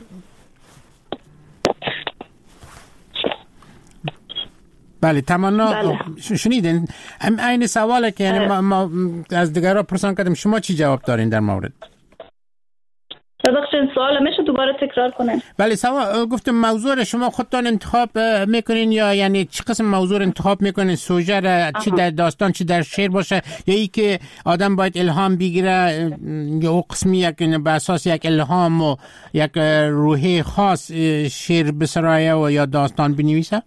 بله تمنا، شنیدین این سواله که یعنی ما از دیگران پرسان کردیم، شما چی جواب دارین در مورد؟ ببخشید سوال میشه دوباره تکرار کنن؟ بله گفتم موضوع شما خودتان انتخاب میکنین یا یعنی چه قسم موضوع انتخاب میکنین؟ سوژه را چه در داستان چه در شعر باشه یا ای که آدم باید الهام بگیره یا او قسمی یک به اساس یک الهام و یک روحی خاص شعر بسرایه و یا داستان بنویسه؟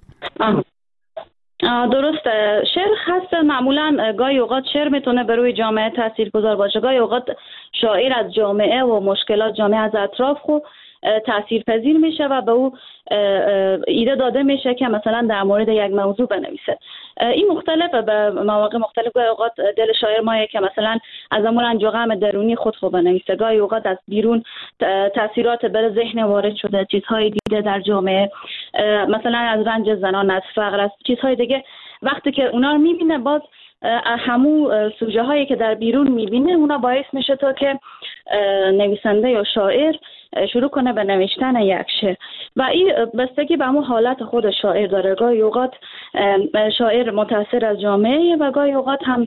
درسته. شعر خاص معمولا گاهی اوقات شعر میتونه بر روی جامعه تاثیرگذار باشه، گاهی اوقات شاعر از جامعه و مشکلات جامعه از اطراف خو تاثیرپذیر میشه و به او ایده داده میشه که مثلا در مورد یک موضوع بنویسه. این مختلفه، به مواقع مختلف گاهی اوقات دل شاعر مایه که مثلا از همون رنج و غم درونی خود بنویسه، گاهی اوقات از بیرون تاثیرات بر ذهن وارد شده، چیزهای دیده در جامعه، مثلا از رنج زنان، از فقر، از چیزهای دیگه. وقتی که اونا رو میبینه باز همون سوژه هایی که در بیرون میبینه اونا باعث میشه تا که نویسنده یا شاعر شروع کنه به نوشتن یک شعر و این بستگی به همون حالت خود شاعر داره. گاهی اوقات شاعر متاثر از جامعه و گاهی اوقات هم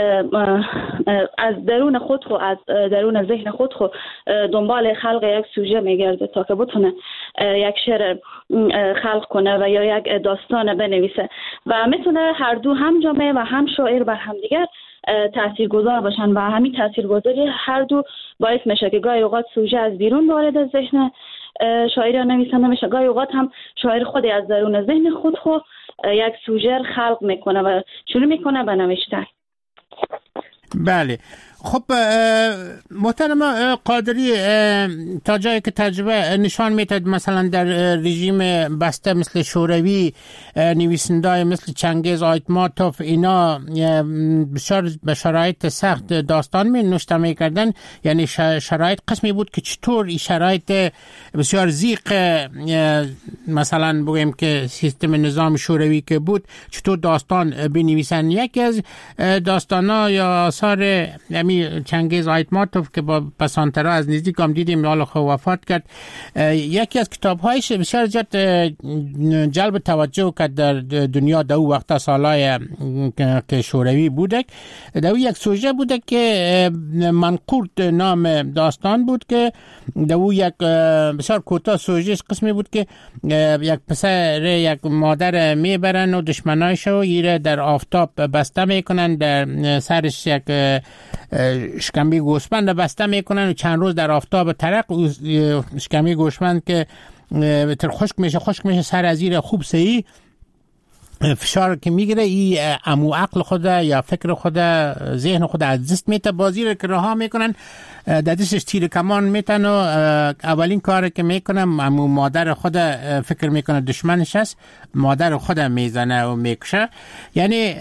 از درون خود خو از درون ذهن خود خو دنبال خلق یک سوژه میگرده تا که بتونه یک شعر خلق کنه و یا یک داستان بنویسه و میتونه هر دو هم جامعه و هم شاعر بر هم دیگر تاثیرگذار باشن و همین تاثیرگذاری هر دو باعث میشه که گاهی اوقات سوژه از بیرون وارد ذهن شاعر یا نویسنده میشه، گاهی اوقات هم شاعر خودی از درون ذهن خود یک سوژه خلق میکنه و شروع میکنه به نوشتن. بله خب محترم قادری، تا جایی که تجربه نشان میدهد مثلا در رژیم بسته مثل شوروی نویسنده‌ای مثل چنگیز آیتماتوف اینا بسیار به شرایط سخت داستان می نوشته میکردن، یعنی شرایط قسمی بود که چطور این شرایط بسیار زیق مثلا بگیم که سیستم نظام شوروی که بود چطور داستان بنویسن. یکی از داستانا یا آثار چنگیز آیتماتوف که با پسانترا از نزدیک هم دیدیم حالا خو وفات کرد، یکی از کتاب‌هایش بسیار زیاد جلب توجه کرد در دنیا در وقت سالای که شوروی بوده. در یک سوژه بوده که منقورت نام داستان بود که در یک بسیار کوتاه سوژه قسمی بود که یک پسر یک مادر میبرن و دشمنایشو ایره در آفتاب بسته میکنن، در سرش یک شکمبی گوسفند بسته میکنن و چند روز در آفتاب ترق شکمبی گوسفند که خشک میشه سر از زیر خوب سهی فشار که میگیره ای امو عقل خود یا فکر خود ذهن خود از دست میته، بازی رو که رها میکنن در دستش تیر کمان میتن و اولین کار که میکنم امو مادر خود فکر میکنه دشمنش است، مادر خود میزنه و میکشه. یعنی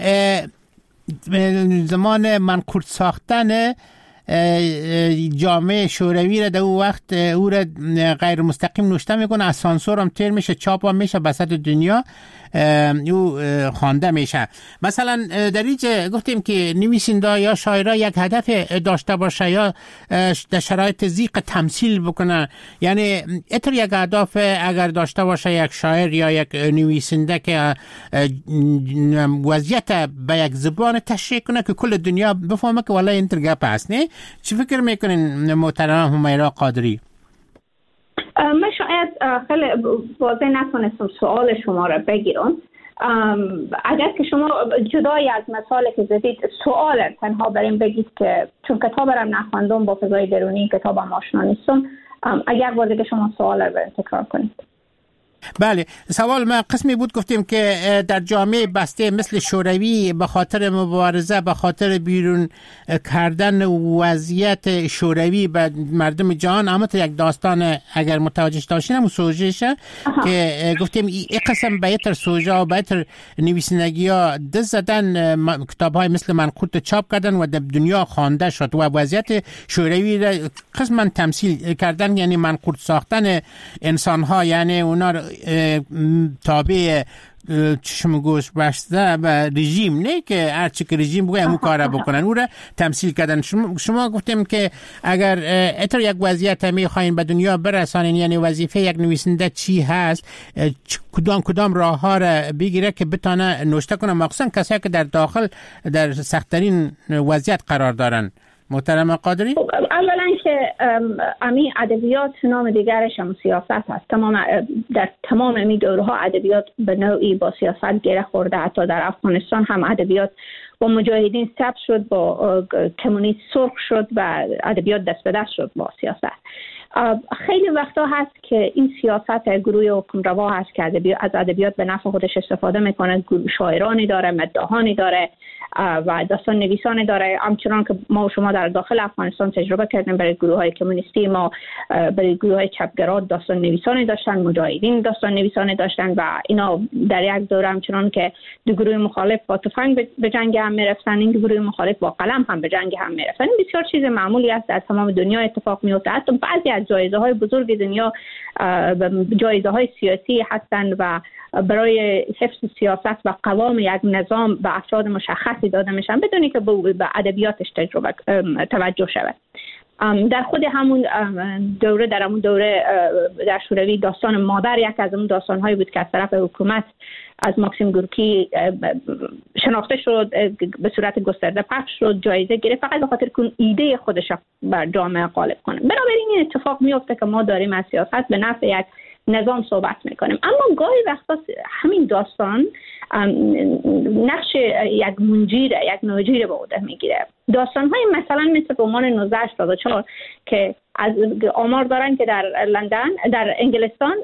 زمان منقورت ساختن جامعه شوروی را در اون وقت او را غیر مستقیم نوشته میکنه، از سانسور هم تیر میشه، چاپ هم میشه بسط دنیا او خوانده میشه. مثلا در اینجا گفتیم که نویسنده یا شاعرها یک هدف داشته باشه یا در شرایط زیق تمثیل بکنه، یعنی اتر یک هدف اگر داشته باشه یک شاعر یا یک نویسنده که وضعیت به یک زبان تشریح کنه که کل دنیا بفهمه که والله اینتر گپ هست. نه چی فکر میکنین محترم حمیرا قادری؟ من شاید خیلی واضح نتونستم سوال شما را بگیرم. اگر که شما جدای از مثال که زدید سوال تنها بریم بگید که چون کتاب را نخواندم با فضای درونی کتابم آشنا نیستم، اگر واضح که شما سوال را بریم تکرار کنید. بله سوال ما قسمی بود گفتیم که در جامعه بسته مثل شوروی به خاطر مبارزه به خاطر بیرون کردن وضعیت شوروی به مردم جهان، اما یک داستان اگر متوجه داشتین همون سوژهشه که گفتیم این قسم به یتر سوژه و به یتر نویسندگی ها دست زدن، کتاب های مثل منقورت چاپ کردن و در دنیا خوانده شد و وضعیت شوروی را قسما تمثیل کردن، یعنی منقورت ساختن انسان ها، یعنی اونا تابع چشم گوش بسته و رژیم، نه که هرچی که رژیم بگه همون کار بکنن، او را تمثیل کردن. شما گفتیم که اگر اتر یک وضعیت میخواین به دنیا برسانین، یعنی وظیفه یک نویسنده چی هست، کدام راه ها را بگیره که بتانه نوشته کنه، مخصوصا کسایی که در داخل در سخت‌ترین وضعیت قرار دارن. محترم قادری؟ اولا که امی ادبیات نام دیگرش هم سیاست هست. در تمام امی دورها ادبیات به نوعی با سیاست گره خورده. حتی در افغانستان هم ادبیات با مجاهدین ثبت شد، با کمونیست سرخ شد و ادبیات دست به دست شد با سیاست. خیلی وقتا هست که این سیاست گروه حکمروا هست که از ادبیات به نفع خودش استفاده میکنه. شاعرانی داره، مداحانی داره و داستان نویسانی داره. همچنان که ما و شما در داخل افغانستان تجربه کردیم، برای گروه های کمونیستی ما، برای گروه های چپگرا داستان نویسانی داشتن، مجاهدین داستان نویسانی داشتن و اینا در یک دوره همچنان که دو گروه مخالف با تفنگ به جنگ هم میرفتن، این گروه مخالف با قلم هم به جنگ هم میرفتن. این بسیار چیز معمولی است، در تمام دنیا اتفاق میفته. حتی بعضی از جایزه های بزرگ دنیا جایزه های سیاسی هستند و برای حفظ سیاست و قوام یک نظام به افراد مشخصی داده میشن بدونی که به ادبیاتش توجه شود. در خود همون دوره در شوروی داستان مادر یک از اون داستان‌هایی بود که از طرف حکومت از ماکسیم گورکی شناخته شد، به صورت گسترده پخش شد، جایزه گرفت، فقط به خاطر که ایده خودش بر جامعه غالب کنه. بنابراین این اتفاق میفته که ما داریم از سیاست به نفع یک نظام صحبت میکنیم، اما گاهی وقتا همین داستان نقش یک منجیره، یک ناجیر به عهده میگیره. داستان‌های مثلا مثل رمان 1984 که از آمار دارن که در لندن، در انگلستان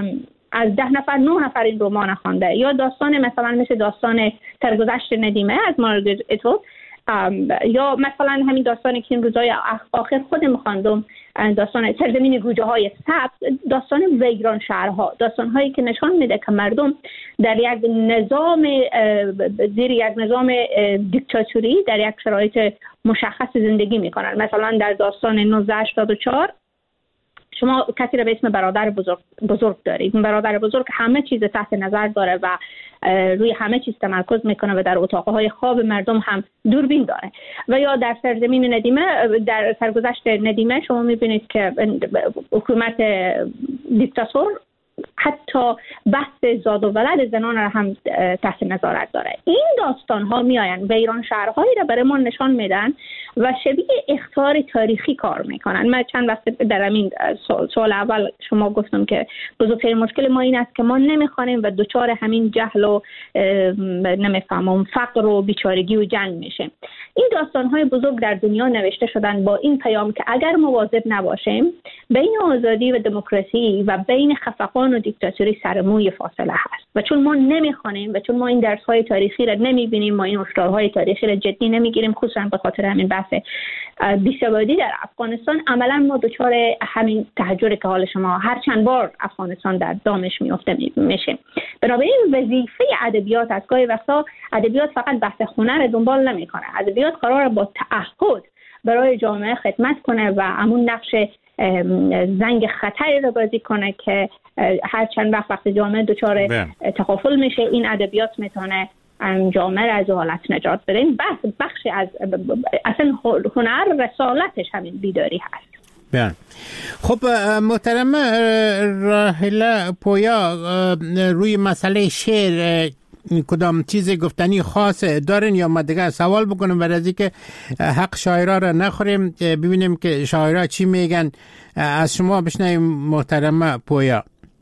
از 10 نفر 9 نفر این رمان خوانده، یا داستان مثل داستان سرگذشت ندیمه از مارگرت اتوود، یا مثلا همین داستانی که این روزهای آخر خودم خواندم، داستان سرزمین گوجه های سبز، داستان ویران شهرها، داستان هایی که نشان میده که مردم در یک نظام زیر یک نظام دیکتاتوری در یک شرایط مشخص زندگی میکنن. مثلا در داستان 1984 شما کسی را به اسم برادر بزرگ دارید. برادر بزرگ همه چیز تحت نظر داره و روی همه چیز تمرکز میکنه و در اتاقهای خواب مردم هم دوربین داره. و یا در سرزمین ندیمه، در سرگذشت ندیمه شما میبینید که حکومت دیکتاتور حتی بحث زاد و ولد زنان را هم تحت نظارت داره. این داستان ها میاین ویران شهرهایی را برای ما نشان میدن و شبیه اخطار تاریخی کار میکنن. من چند وقت در همین سوال اول شما گفتم که بزرگترین مشکل ما این است که ما نمیخوانیم و دوچار همین جهل و نمیفهمم فقر و بیچارگی و جنگ میشیم. این داستان های بزرگ در دنیا نوشته شدن با این پیام که اگر مواظب نباشیم بین آزادی و دموکراسی و بین خفقان و دیکتاتوری سرموی فاصله هست و چون ما نمیخوانیم و چون ما این درس های تاریخی را نمیبینیم، ما این هشدارهای تاریخی را جدی نمیگیریم، خصوصا به خاطر همین بحث بیسوادی در افغانستان، عملا ما دچار همین تحجر که حال شما هر چند بار افغانستان در دامش میفته میشه. بنابراین وظیفه ادبیات است. گاهی وقتا ادبیات فقط بحث هنر را دنبال نمیکنه. ادبیات قراره با تعهد برای جامعه خدمت کنه و همون نقش زنگ خطری رو بازی کنه که هر چند وقت جامعه دچار تغافل میشه، این ادبیات میتونه جامعه از حالت نجات بده. این بخشی از اصلا هنر رسالتش همین بیداری هست. خب محترم راحله پویا، روی مسئله شعر کدام چیز گفتنی خاص دارین یا ما دیگه سوال بکنم برای از اینکه حق شاعرها را نخوریم، ببینیم که شاعرها چی میگن؟ از شما بشنویم محترم پویا.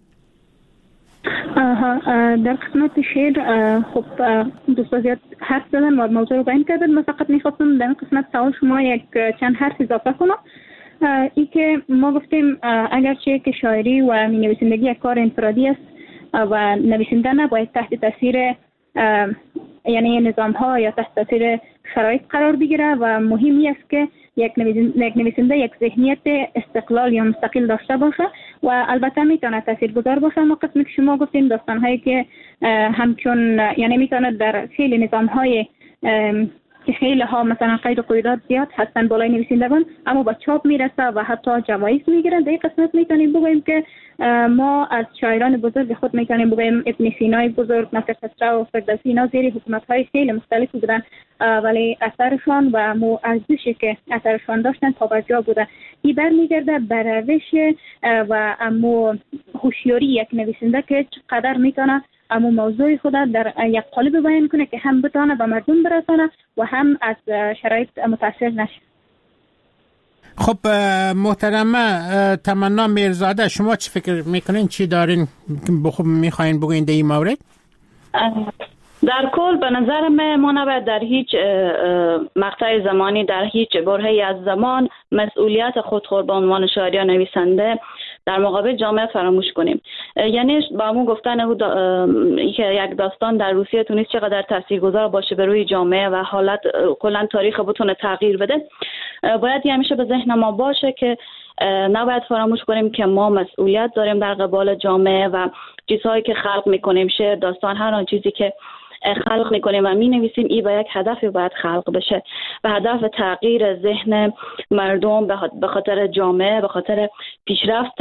در قسمت شعر خب دوست زیاد حرف زدن و موضوع رو بیان کردن. من فقط میخواستم در قسمت سوال شما یک چند حرف اضافه کنم. ای که ما گفتیم اگرچه که شاعری و نویسندگی یک کار انفرادی است و نویسنده نباید تحت تاثیر یعنی نظام ها یا تحت تاثیر شرایط قرار بگیره و مهمی است که یک نویسنده یک ذهنیت استقلال یا مستقل داشته باشه و البته میتونه تاثیرگذار باشه. ما قسمی که شما گفتیم داستان هایی که همچون یعنی میتونه در خیلی نظام های که خیلی ها مثلا قید و قیودات زیاد هستن بالای نویسندگان اما با چاپ میرسه و حتی جوایز میگیرن. در این قسمت میتونیم بگوییم که ما از شاعران بزرگ خود میتونیم بگوییم ابن سینای بزرگ، نصر خسرو و فردوسی، اینا زیر حکومت های خیلی مختلفی بودن ولی اثرشان و ارزشی که اثرشان داشتن پابرجا بوده. این برمیگرده بر روش و هوشیاری یک نویسنده که چقدر میتونه اما موضوع خود در یک قالب بیان کنه که هم بتونه به مردم برسانه و هم از شرایط متاثر نشه. خب محترمه تمنا میرزاده، شما چی فکر میکنین؟ چی دارین میخواین بگوین در این مورد؟ در کل به نظر ما نباید در هیچ مقطع زمانی، در هیچ برهه‌ای از زمان مسئولیت خود به عنوان شاعر یا نویسنده در مقابل جامعه فراموش کنیم. یعنی با همون گفتن که یک داستان در روسیه تونست چقدر تاثیرگذار باشه به روی جامعه و حالت کلا تاریخ بتونه تغییر بده، باید همیشه به ذهن ما باشه که نباید فراموش کنیم که ما مسئولیت داریم در قبال جامعه و چیزهایی که خلق میکنیم، شعر، داستان، هر آن چیزی که خلق میکنیم و مینویسیم، این به یک هدفی باید خلق بشه، به هدف تغییر ذهن مردم، به خاطر جامعه، به خاطر پیشرفت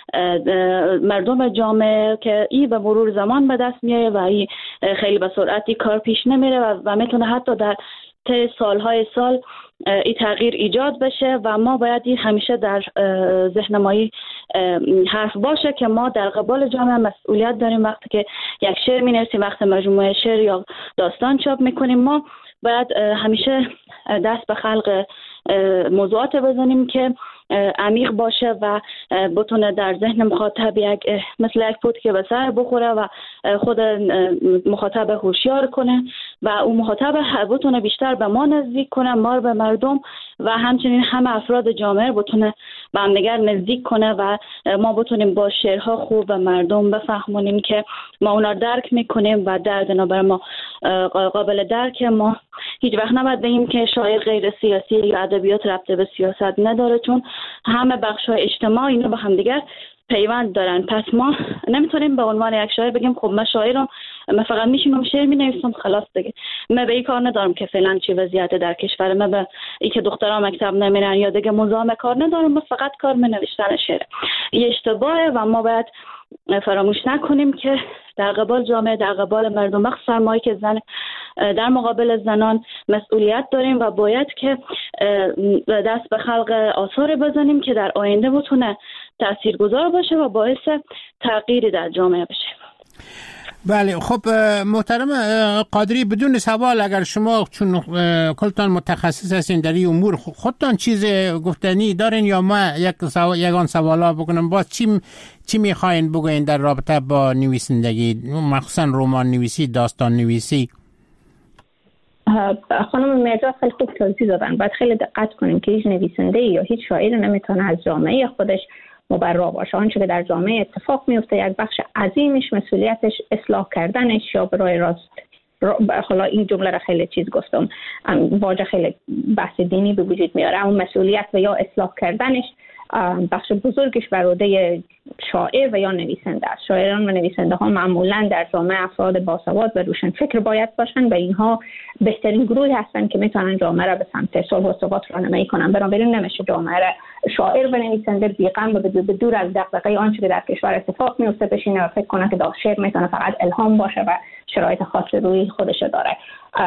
مردم جامعه که این به مرور زمان به دست میاره و این خیلی به سرعتی کار پیش نمیره و میتونه حتی در طی سالهای سال این تغییر ایجاد بشه و ما باید این همیشه در ذهن ما حرف باشه که ما در قبال جامعه مسئولیت داریم. وقتی که یک شعر می‌نویسیم، وقتی مجموعه شعر یا داستان چاپ میکنیم، ما باید همیشه دست به خلق موضوعات بزنیم که عمیق باشه و بتونه در ذهن مخاطب مثل یک پوت که به سر بخوره و خود مخاطب هوشیار کنه و اون مخاطب بتونه بیشتر به ما نزدیک کنه، ما به مردم، و همچنین همه افراد جامعه بتونه به هم دیگر نزدیک کنه و ما بتونیم با شعرها خوب به مردم بفهمونیم که ما اونا درک میکنیم و درد برای ما قابل درک. ما هیچ وقت نباید بگیم که شاعر غیر سیاسی یا ادبیات ربط به سیاست نداره، چون همه بخش‌های اجتماعی اینا با هم دیگر پیوند دارن. پس ما نمیتونیم به عنوان یک شاعر بگیم خب من شاعرم، من فقط میشینم شعر مینویسم خلاص دیگه، من به این کار ندارم که فعلا چی وضعیت در کشور، من به این که دخترها مکتب نمیرن یا دیگه مزاحم کار ندارم، من فقط کار نوشتن شعر. این اشتباهه و ما باید فراموش نکنیم که در قبال جامعه، در قبال مردم، مخصوصا ما که زن در مقابل زنان مسئولیت داریم و باید که دست به خلق آثار بزنیم که در آینده بتونه تاثیرگذار باشه و باعث تغییری در جامعه بشه. بله، خب محترم قادری، بدون سوال، اگر شما چون کلتان متخصص هستین در این امور، خودتان چیز گفتنی دارین یا ما یگان سوالا بکنم؟ باز چی میخواین بگوین در رابطه با نویسندگی، مخصوصا رمان نویسی، داستان نویسی؟ خانم مرزا خیلی خوب توضیح دادن. باید خیلی دقت کنیم که هیچ نویسنده یا هیچ شاعر نمیتونه از جامعه خودش مبرا باشه. آنچه که در جامعه اتفاق میفته یک بخش عظیمش مسئولیتش اصلاح کردنش یا برای راست، حالا این جمله را خیلی چیز گفتم، واژه خیلی بحث دینی به وجود میاره، اون مسئولیت و یا اصلاح کردنش بخش بزرگش بر عهده شاعر و یا نویسنده است. شاعران و نویسنده ها معمولا در جامعه افراد باسواد و روشن فکر باید باشن و اینها بهترین گروهی هستن که میتونن جامعه را به سمت صلح و ثبات راهنمایی کنن. بنابراین نمیشه جامعه را شاعر و نویسنده بی‌غم و به دور از دغدغه آنچه که در کشور اتفاق میفته بشینه و فکر کنه که شعر میتونه فقط الهام باشه و شرایط خاص روی خودش داره.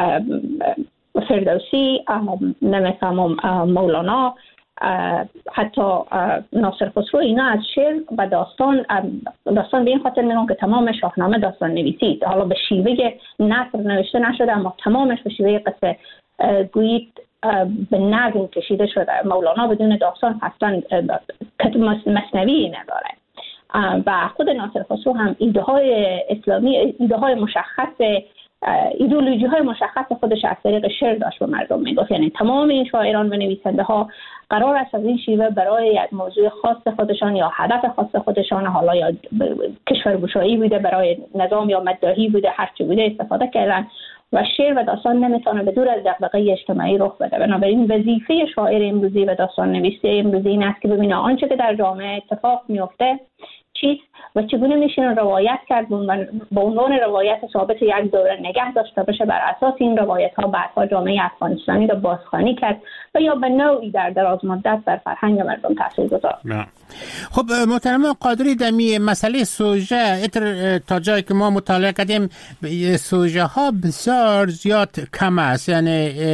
فردوسی، نمیفهمم مولانا، حتی ناصر خسرو، اینا از شعر و داستان به این خاطر میگن که تمام شاهنامه داستان نویسی، حالا به شیوه نثر نوشته نشده اما تمامش به شیوه قصه گویی به نظم کشیده شده. مولانا بدون داستان اصلا مثنوی نداره و خود ناصر خسرو هم ایده های اسلامی، ایده های مشخص، ایدئولوژی های مشخص خودش از طریق شعر داشت به مردم میگفت. یعنی تمام این شاعران و نویسنده ها قرار است از این شیوه برای یک موضوع خاص خودشان یا هدف خاص خودشان، حالا یا کشورگشایی بوده، برای نظام یا مداحی بوده، هر چی بوده استفاده کردن و شعر و داستان نمیتونه به دور از دغدغه اجتماعی رخ بده. بنابراین وظیفه شاعر امروزی و داستان نویسی امروزی این است که ببینه آنچه که در جامعه اتفاق میفته چیست و چگونه میشه روایت کرد و به عنوان روایت ثابت یک دوره نگه داشته بشه. بر اساس این روایت ها بعدها جامعه افغانستانی را بازخوانی کرد و یا به نوعی در دراز مدت بر فرهنگ مردم تاثیر گذار. خب محترم قادری، دمی مسئله سوژه تا جایی که ما مطالعه کردیم سوژه ها بسیار زیاد کم است، یعنی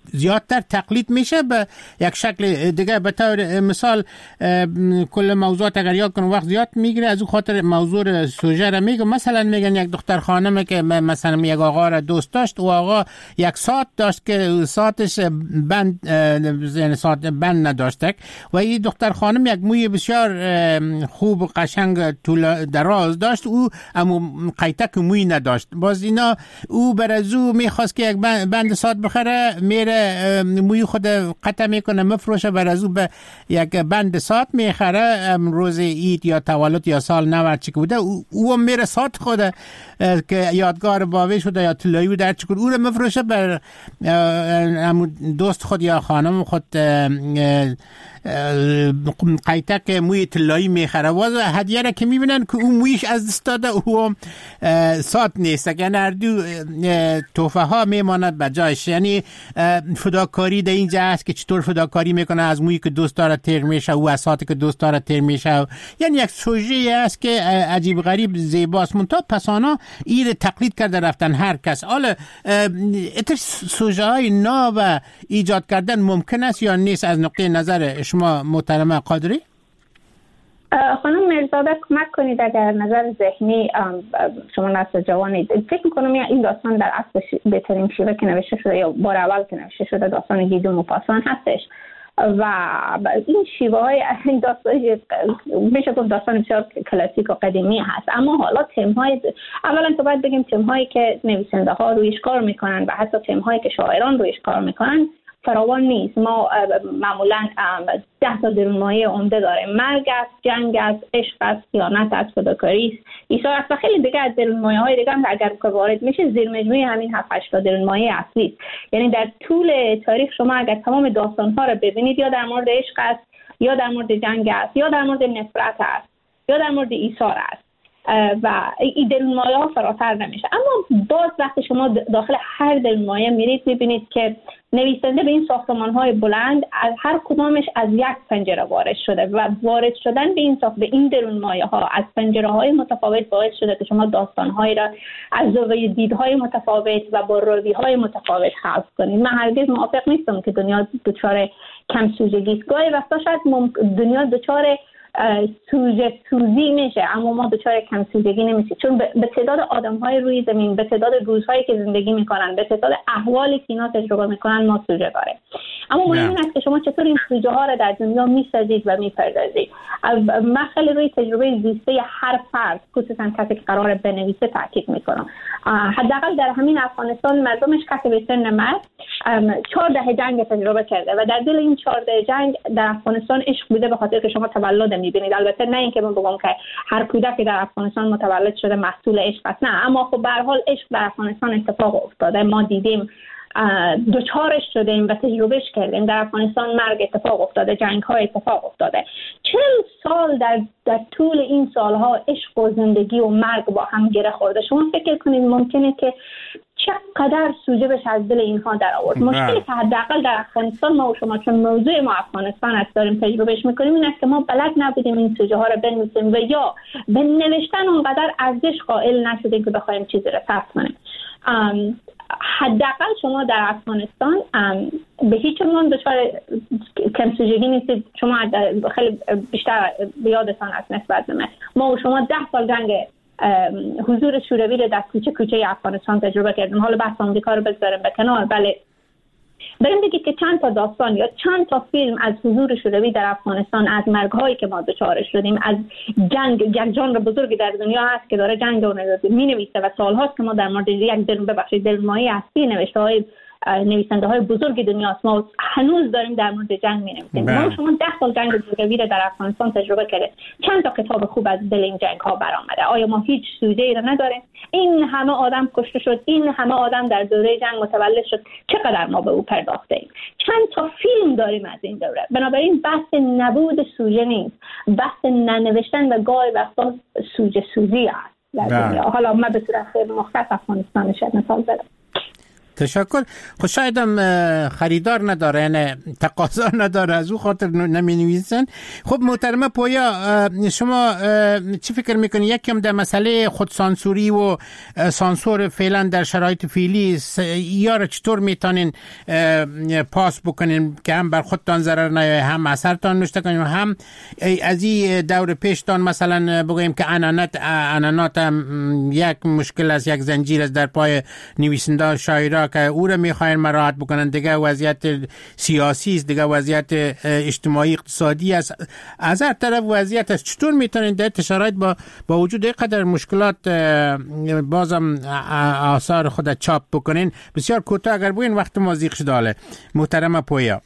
زیادتر تقلید میشه به یک شکل دیگه. به طور مثال کل موضوعات اگر یاد کنم وقت زیاد میگیره، از اون خاطر موضوع سوژه را میگم. مثلا میگن یک دختر خانمه که مثلا یک آقا را دوست داشت و آقا یک ساعت داشت که ساعتش بند، یعنی ساعت بند نداشته و این دختر خانم یک موی بسیار خوب و قشنگ طول دراز داشت، او اما قیتک موی نداشت. باز اینا او برازو میخواست که یک بند ساعت بخره، میره موی خود قطع میکنه مفروشه، برازو به یک بند ساعت میخره. روز عید یا تولد یا سال نو چی که بوده او میره ساعت خود که یادگار بابی شده یا طلایی در چی کنه او رو مفروشه بر دوست خود یا خانم خود قیتک موی طلایی میخره. واز هدیه را که میبینن که اون مویش از دست داده او ساعت نیست، یعنی هر دو تحفه ها میماند به جایش. یعنی فداکاری در اینجا هست که چطور فداکاری میکنه، از مویی که دوست داره تیر میشه و از ساعتی که دوست داره تیر میشه. یعنی یک سوژه است که عجیب غریب زیباست، منتها پسانا این تقلید کرده رفتن هر کس. حالا اتر سوژه های نو ایجاد کردن ممکن است یا نیست از نقطه نظر شما محترمه قادری؟ خانم مرزاده کمک کنید اگر نظر ذهنی شما نسل جوانید. فکر میکنم این داستان در اصل بهترین شیوه که نوشته شده یا بار اول که نوشته شده داستان گیدو موپاسان هستش و این شیوه های این داستان میشه گفت داستان بسیار کلاسیک و قدیمی هست. اما حالا تم های اولا تو باید بگیم تم هایی که نویسنده ها رویش کار میکنن و حتی تم هایی که شاعران رویش کار میکنن فراوان نیست. ما معمولا 10 تا درونمایه عمده داریم: مرگ است، جنگ است، عشق است، خیانت است، فداکاری است، ایثار است و خیلی دیگه از درونمایه های دیگه هم اگر که وارد میشه زیر مجموعه همین 7-8 تا درونمایه اصلی است. یعنی در طول تاریخ شما اگر تمام داستان ها رو ببینید یا در مورد عشق است یا در مورد جنگ است یا در مورد نفرت است یا در مورد ایثار است و این درونمایه ها فراتر نمیشه. اما باز وقتی شما داخل هر درونمایه میرید میبینید که نویسنده به این ساختمان های بلند از هر کدامش از یک پنجره وارد شده و وارد شدن به این درونمایه ها از پنجره های متفاوت باعث شده که شما داستان های را از زاویه دیدهای متفاوت و با روی های متفاوت خلق کنید. من هرگز موافق نیستم که دنیا دچار کم سوژگی است. گاهی وقتا شاید دنیا دچار سوژه سوزی میشه اما ما دچار کم سوژگی نمیشیم، چون به تعداد آدم‌های روی زمین، به تعداد روزهایی که زندگی میکنن، به تعداد احوالی که اینا تجربه میکنن ما سوژه داریم. اما مهم این است که شما چطور این سوژه ها را در دنیا میسازید و میپردازید. من خیلی روی تجربه زیسته هر فرد، خصوصا کسی که قراره بنویسه، تاکید میکنم. حداقل در همین افغانستان مردمش کسی به سن مرگ 4 دهه جنگ تجربه کرده و در دل این 4 دهه جنگ در افغانستان عشق بوده، به خاطر که شما تولد میبینید. البته نه اینکه من بگم که هر کودکی در افغانستان متولد شده محصول عشق است، نه، اما خب به هر حال عشق در افغانستان اتفاق افتاده، ما دیدیم، دوچارش شدیم و تجربهش کردیم. در افغانستان مرگ اتفاق افتاده، جنگ ها اتفاق افتاده. 40 سال در طول این سالها عشق و زندگی و مرگ با هم گره خورده. شما فکر کنید ممکنه که چقدر سوژه بشه از دل اینها در آورد. مشکلی که حداقل در افغانستان ما و شما، چون موضوع ما افغانستان است، داریم تجربهش میکنیم این است که ما بلد نبودیم این سوژه ها رو بنویسیم و یا به نوشتن اونقدر ارزش قائل نشدیم که بخوایم چیزی رو ثبت کنیم. حداقل شما در افغانستان به هیچ عنوان دچار کم سوژگی نیستید. شما خیلی بیشتر یادتان است نسبت به ما و شما 10 سال جنگ حضور شوروی رو در کوچه کوچه افغانستان تجربه کردیم. حالا بحث آمریکا رو بذاریم به کنار، بله بریم بگید که چند تا داستان یا چند تا فیلم از حضور شوروی در افغانستان، از مرگ‌هایی که ما دچارش شدیم، از جنگ، یک ژانر بزرگی در دنیا هست که داره جنگ رو می‌نویسه و سال‌هاست که ما در مورد یک درمایه اصلی نوشته‌های نویسنده های بزرگ دنیاست. ما هنوز داریم در مورد جنگ می‌نویسیم. ما شما 10 سال جنگ شوروی رو در افغانستان تجربه کردیم. چند تا کتاب خوب از دل این جنگ ها برآمده. آیا ما هیچ سوژه‌ای را نداریم؟ این همه آدم کشته شد، این همه آدم در دوره جنگ متولد شد، چقدر ما به او پرداختیم؟ چند تا فیلم داریم از این دوره. بنابراین بحث نبود سوژه نیست، بحث ننوشتن و گاهی وقتا سوژه سوزی است در دنیا. حالا ما به صورت مختص افغانستان شد مثال زدم. تشکر. خب شایدم خریدار نداره، یعنی تقاضا نداره، از او خاطر نمی نویسن. خب محترمه پویا، شما چی فکر میکنی یکم در مسئله خود سانسوری و سانسور فعلا در شرایط فعلی یا چطور میتونین پاس بکنین که هم بر خودتان ضرر نیاید، هم اثرتان نشته کنین، هم از این دور پیشتان مثلا بگوییم که انانات یک مشکل است، یک زنجیر است در پای نویسنده شاعرها که او را میخواین مراعات بکنن. دیگه وضعیت سیاسی است، دیگه وضعیت اجتماعی اقتصادی است، از هر طرف وضعیت است. چطور میتونین در شرایط با وجود اینقدر مشکلات بازم آثار خود چاپ بکنین؟ بسیار کوتاه اگر بگین، وقت ما زیغ شده. محترمه پویا.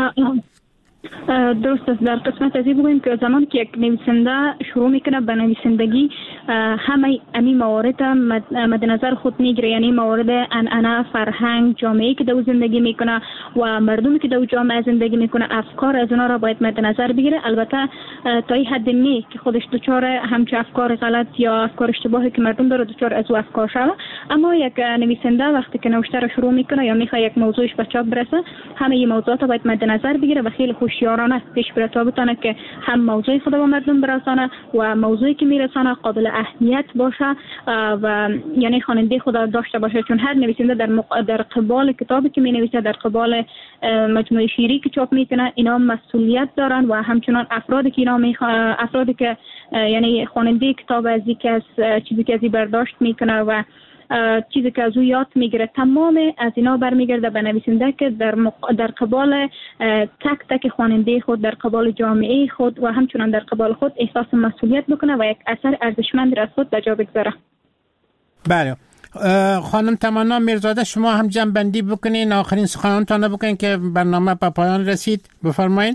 درست است. در قسمت ازی بگویم که زمان که یک نویسنده شروع میکنه به نویسندگی، همه امی موارد مد نظر خود میگیره، یعنی موارد انعنه، فرهنگ، جامعه‌ای که دو زندگی میکنه و مردمی که دو جامعه زندگی میکنه، افکار از اونا را باید مد نظر بگیره. البته تا این حد نه که خودش دچار همچه افکار غلط یا افکار اشتباهی که مردم داره دچار از او افکار شوه. اما یک نویسنده وقتی که نوشته را شروع میکنه یا میخواد یک موضوعش به چاپ برسه، همه این موضوعات باید مد نظر بگیره و خیلی هوشیارانه پیش بره تا بتونه که هم موضوع خود به مردم برسانه و موضوعی که میرسانه قابل اهمیت باشه و یعنی خواننده خود داشته باشه. چون هر نویسنده در قبال کتابی که مینویسه، در قبال مجموعه شعری که چاپ میکنه، اینا مسئولیت دارن و همچنان افرادی که یعنی خواننده کتاب از چیزی که ازی برداشت میکنه و چیزی که از او یاد میگیره، تمام از اینا برمیگرده به نویسنده که در قبال تک تک خواننده خود، در قبال جامعه خود و همچنان در قبال خود احساس مسئولیت بکنه و یک اثر ارزشمند را از خود به جا بگذاره. بله. خانم تمنا میرزاده، شما هم جمع بندی بکنین، آخرین سخنانتان بکنین که برنامه به پایان رسید. بفرمایید.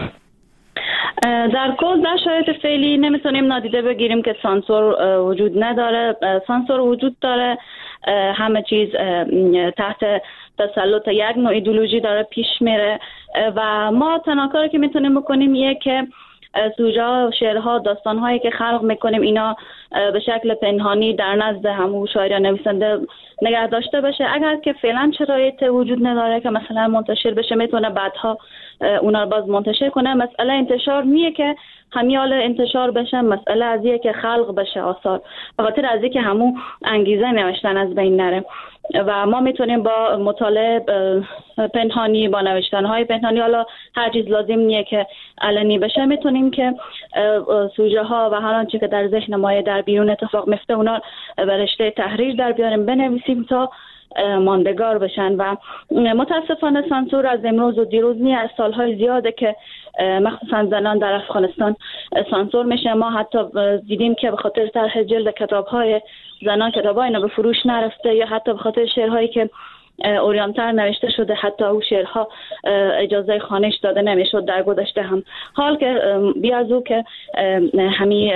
در کل در شرایط فعلی نمیتونیم نادیده بگیریم که سانسور وجود نداره. سانسور وجود داره، همه چیز تحت تسلط یک نوع ایدئولوژی داره پیش میره و ما تنها کاری که میتونیم بکنیم یه که سوژه، شعرها، داستانهایی که خلق میکنیم اینا به شکل پنهانی در نزد همون شاعر یا نویسنده نگه داشته بشه. اگر که فعلا شرایط وجود نداره که مثلا منتشر بشه، میتونه بعدها اونا رو باز منتشر کنه. مسئله انتشار نیه که همیال انتشار بشه، مسئله ازیه که خلق بشه آثار، به خاطر ازیه که همون انگیزه نوشتن از بین نره و ما میتونیم با مطالعه پنهانی، با نوشتن‌های پنهانی، حالا هر چیز لازم نیه که علنی بشه، میتونیم که سوژه ها و هر آنچه که در ذهن ما در بیرون اتفاق میفته اونا به رشته تحریر در بیاریم، بنویسیم تا ماندگار بشن. و متاسفانه سانسور از امروز و دیروز نیه، از سالهای زیاده که مخصوصا زنان در افغانستان سانسور میشه. ما حتی دیدیم که به خاطر طرح جلد کتاب‌های زنان کتاب‌ها اینا به فروش نرفته، یا حتی به خاطر شعرهایی که اوریانتر نوشته شده حتی او شعرها اجازه خوانش داده نمیشد در گذشته هم. حال که بیازو که همین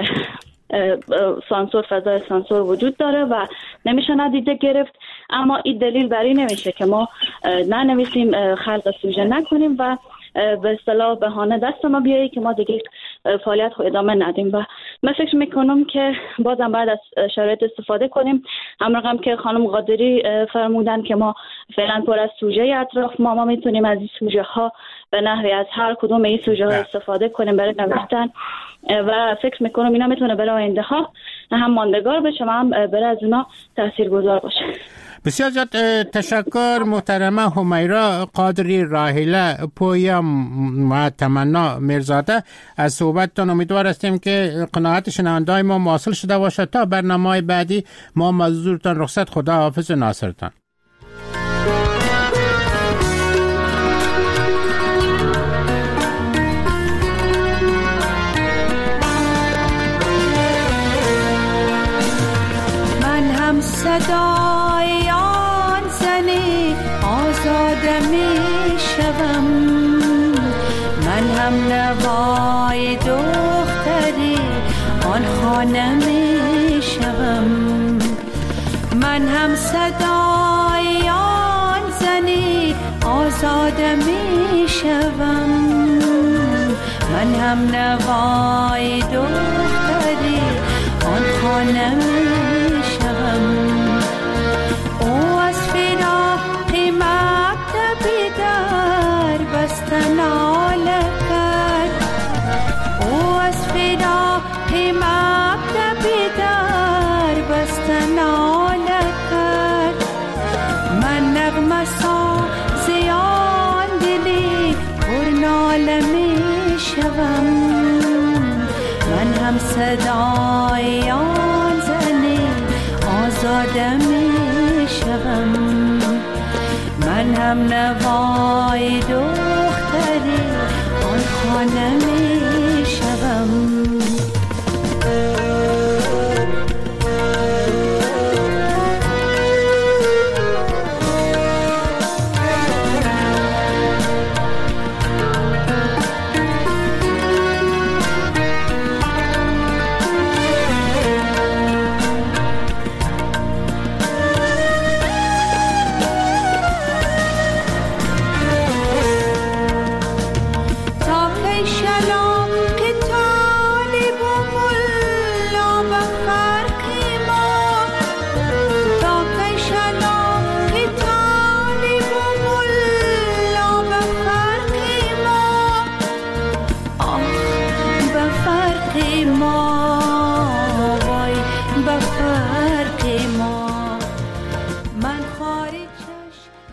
سانسور، فضای سانسور وجود داره و نمیشه نادیده گرفت، اما این دلیل برای نمیشه که ما ننویسیم، خلق سوژه نکنیم و به اصطلاح بهانه دست ما بیایی که ما دیگه فعالیت خود ادامه ندیم. و من فکر میکنم که بازم بعد از شرایط استفاده کنیم. همرقم که خانم قادری فرمودن که ما فعلا پر از سوژه اطراف ما میتونیم از این سوژه ها به نحوی از هر کدوم این سوژه ها استفاده کنیم برای نوشتن و فکر میکنم اینا میتونه برای آینده ها هم ماندگار بشه و هم برای از اونا تاثیرگذار باشه. بسیار زیاد تشکر محترمه همیرا قادری راحله پویا و تمنا میرزاده از صحبتتان. امیدوار هستیم که قناعت شنونده‌های ما واصل شده باشه. تا برنامه‌های بعدی ما مزدورتان رخصت. خدا حافظ ناصرتان. من هم صدای آن زنی آزاده می شوم، من هم نوای دختری آن خانه می شوم، من هم صدای آن زنی آزاده می شوم، من هم نوای دختری آن خانه می شوم. او از فدا بسا زیان دلی پرناله می شوم. من هم صدای آن زنی آزاده می شوم. من هم نوای دختری آن خانه می شوم.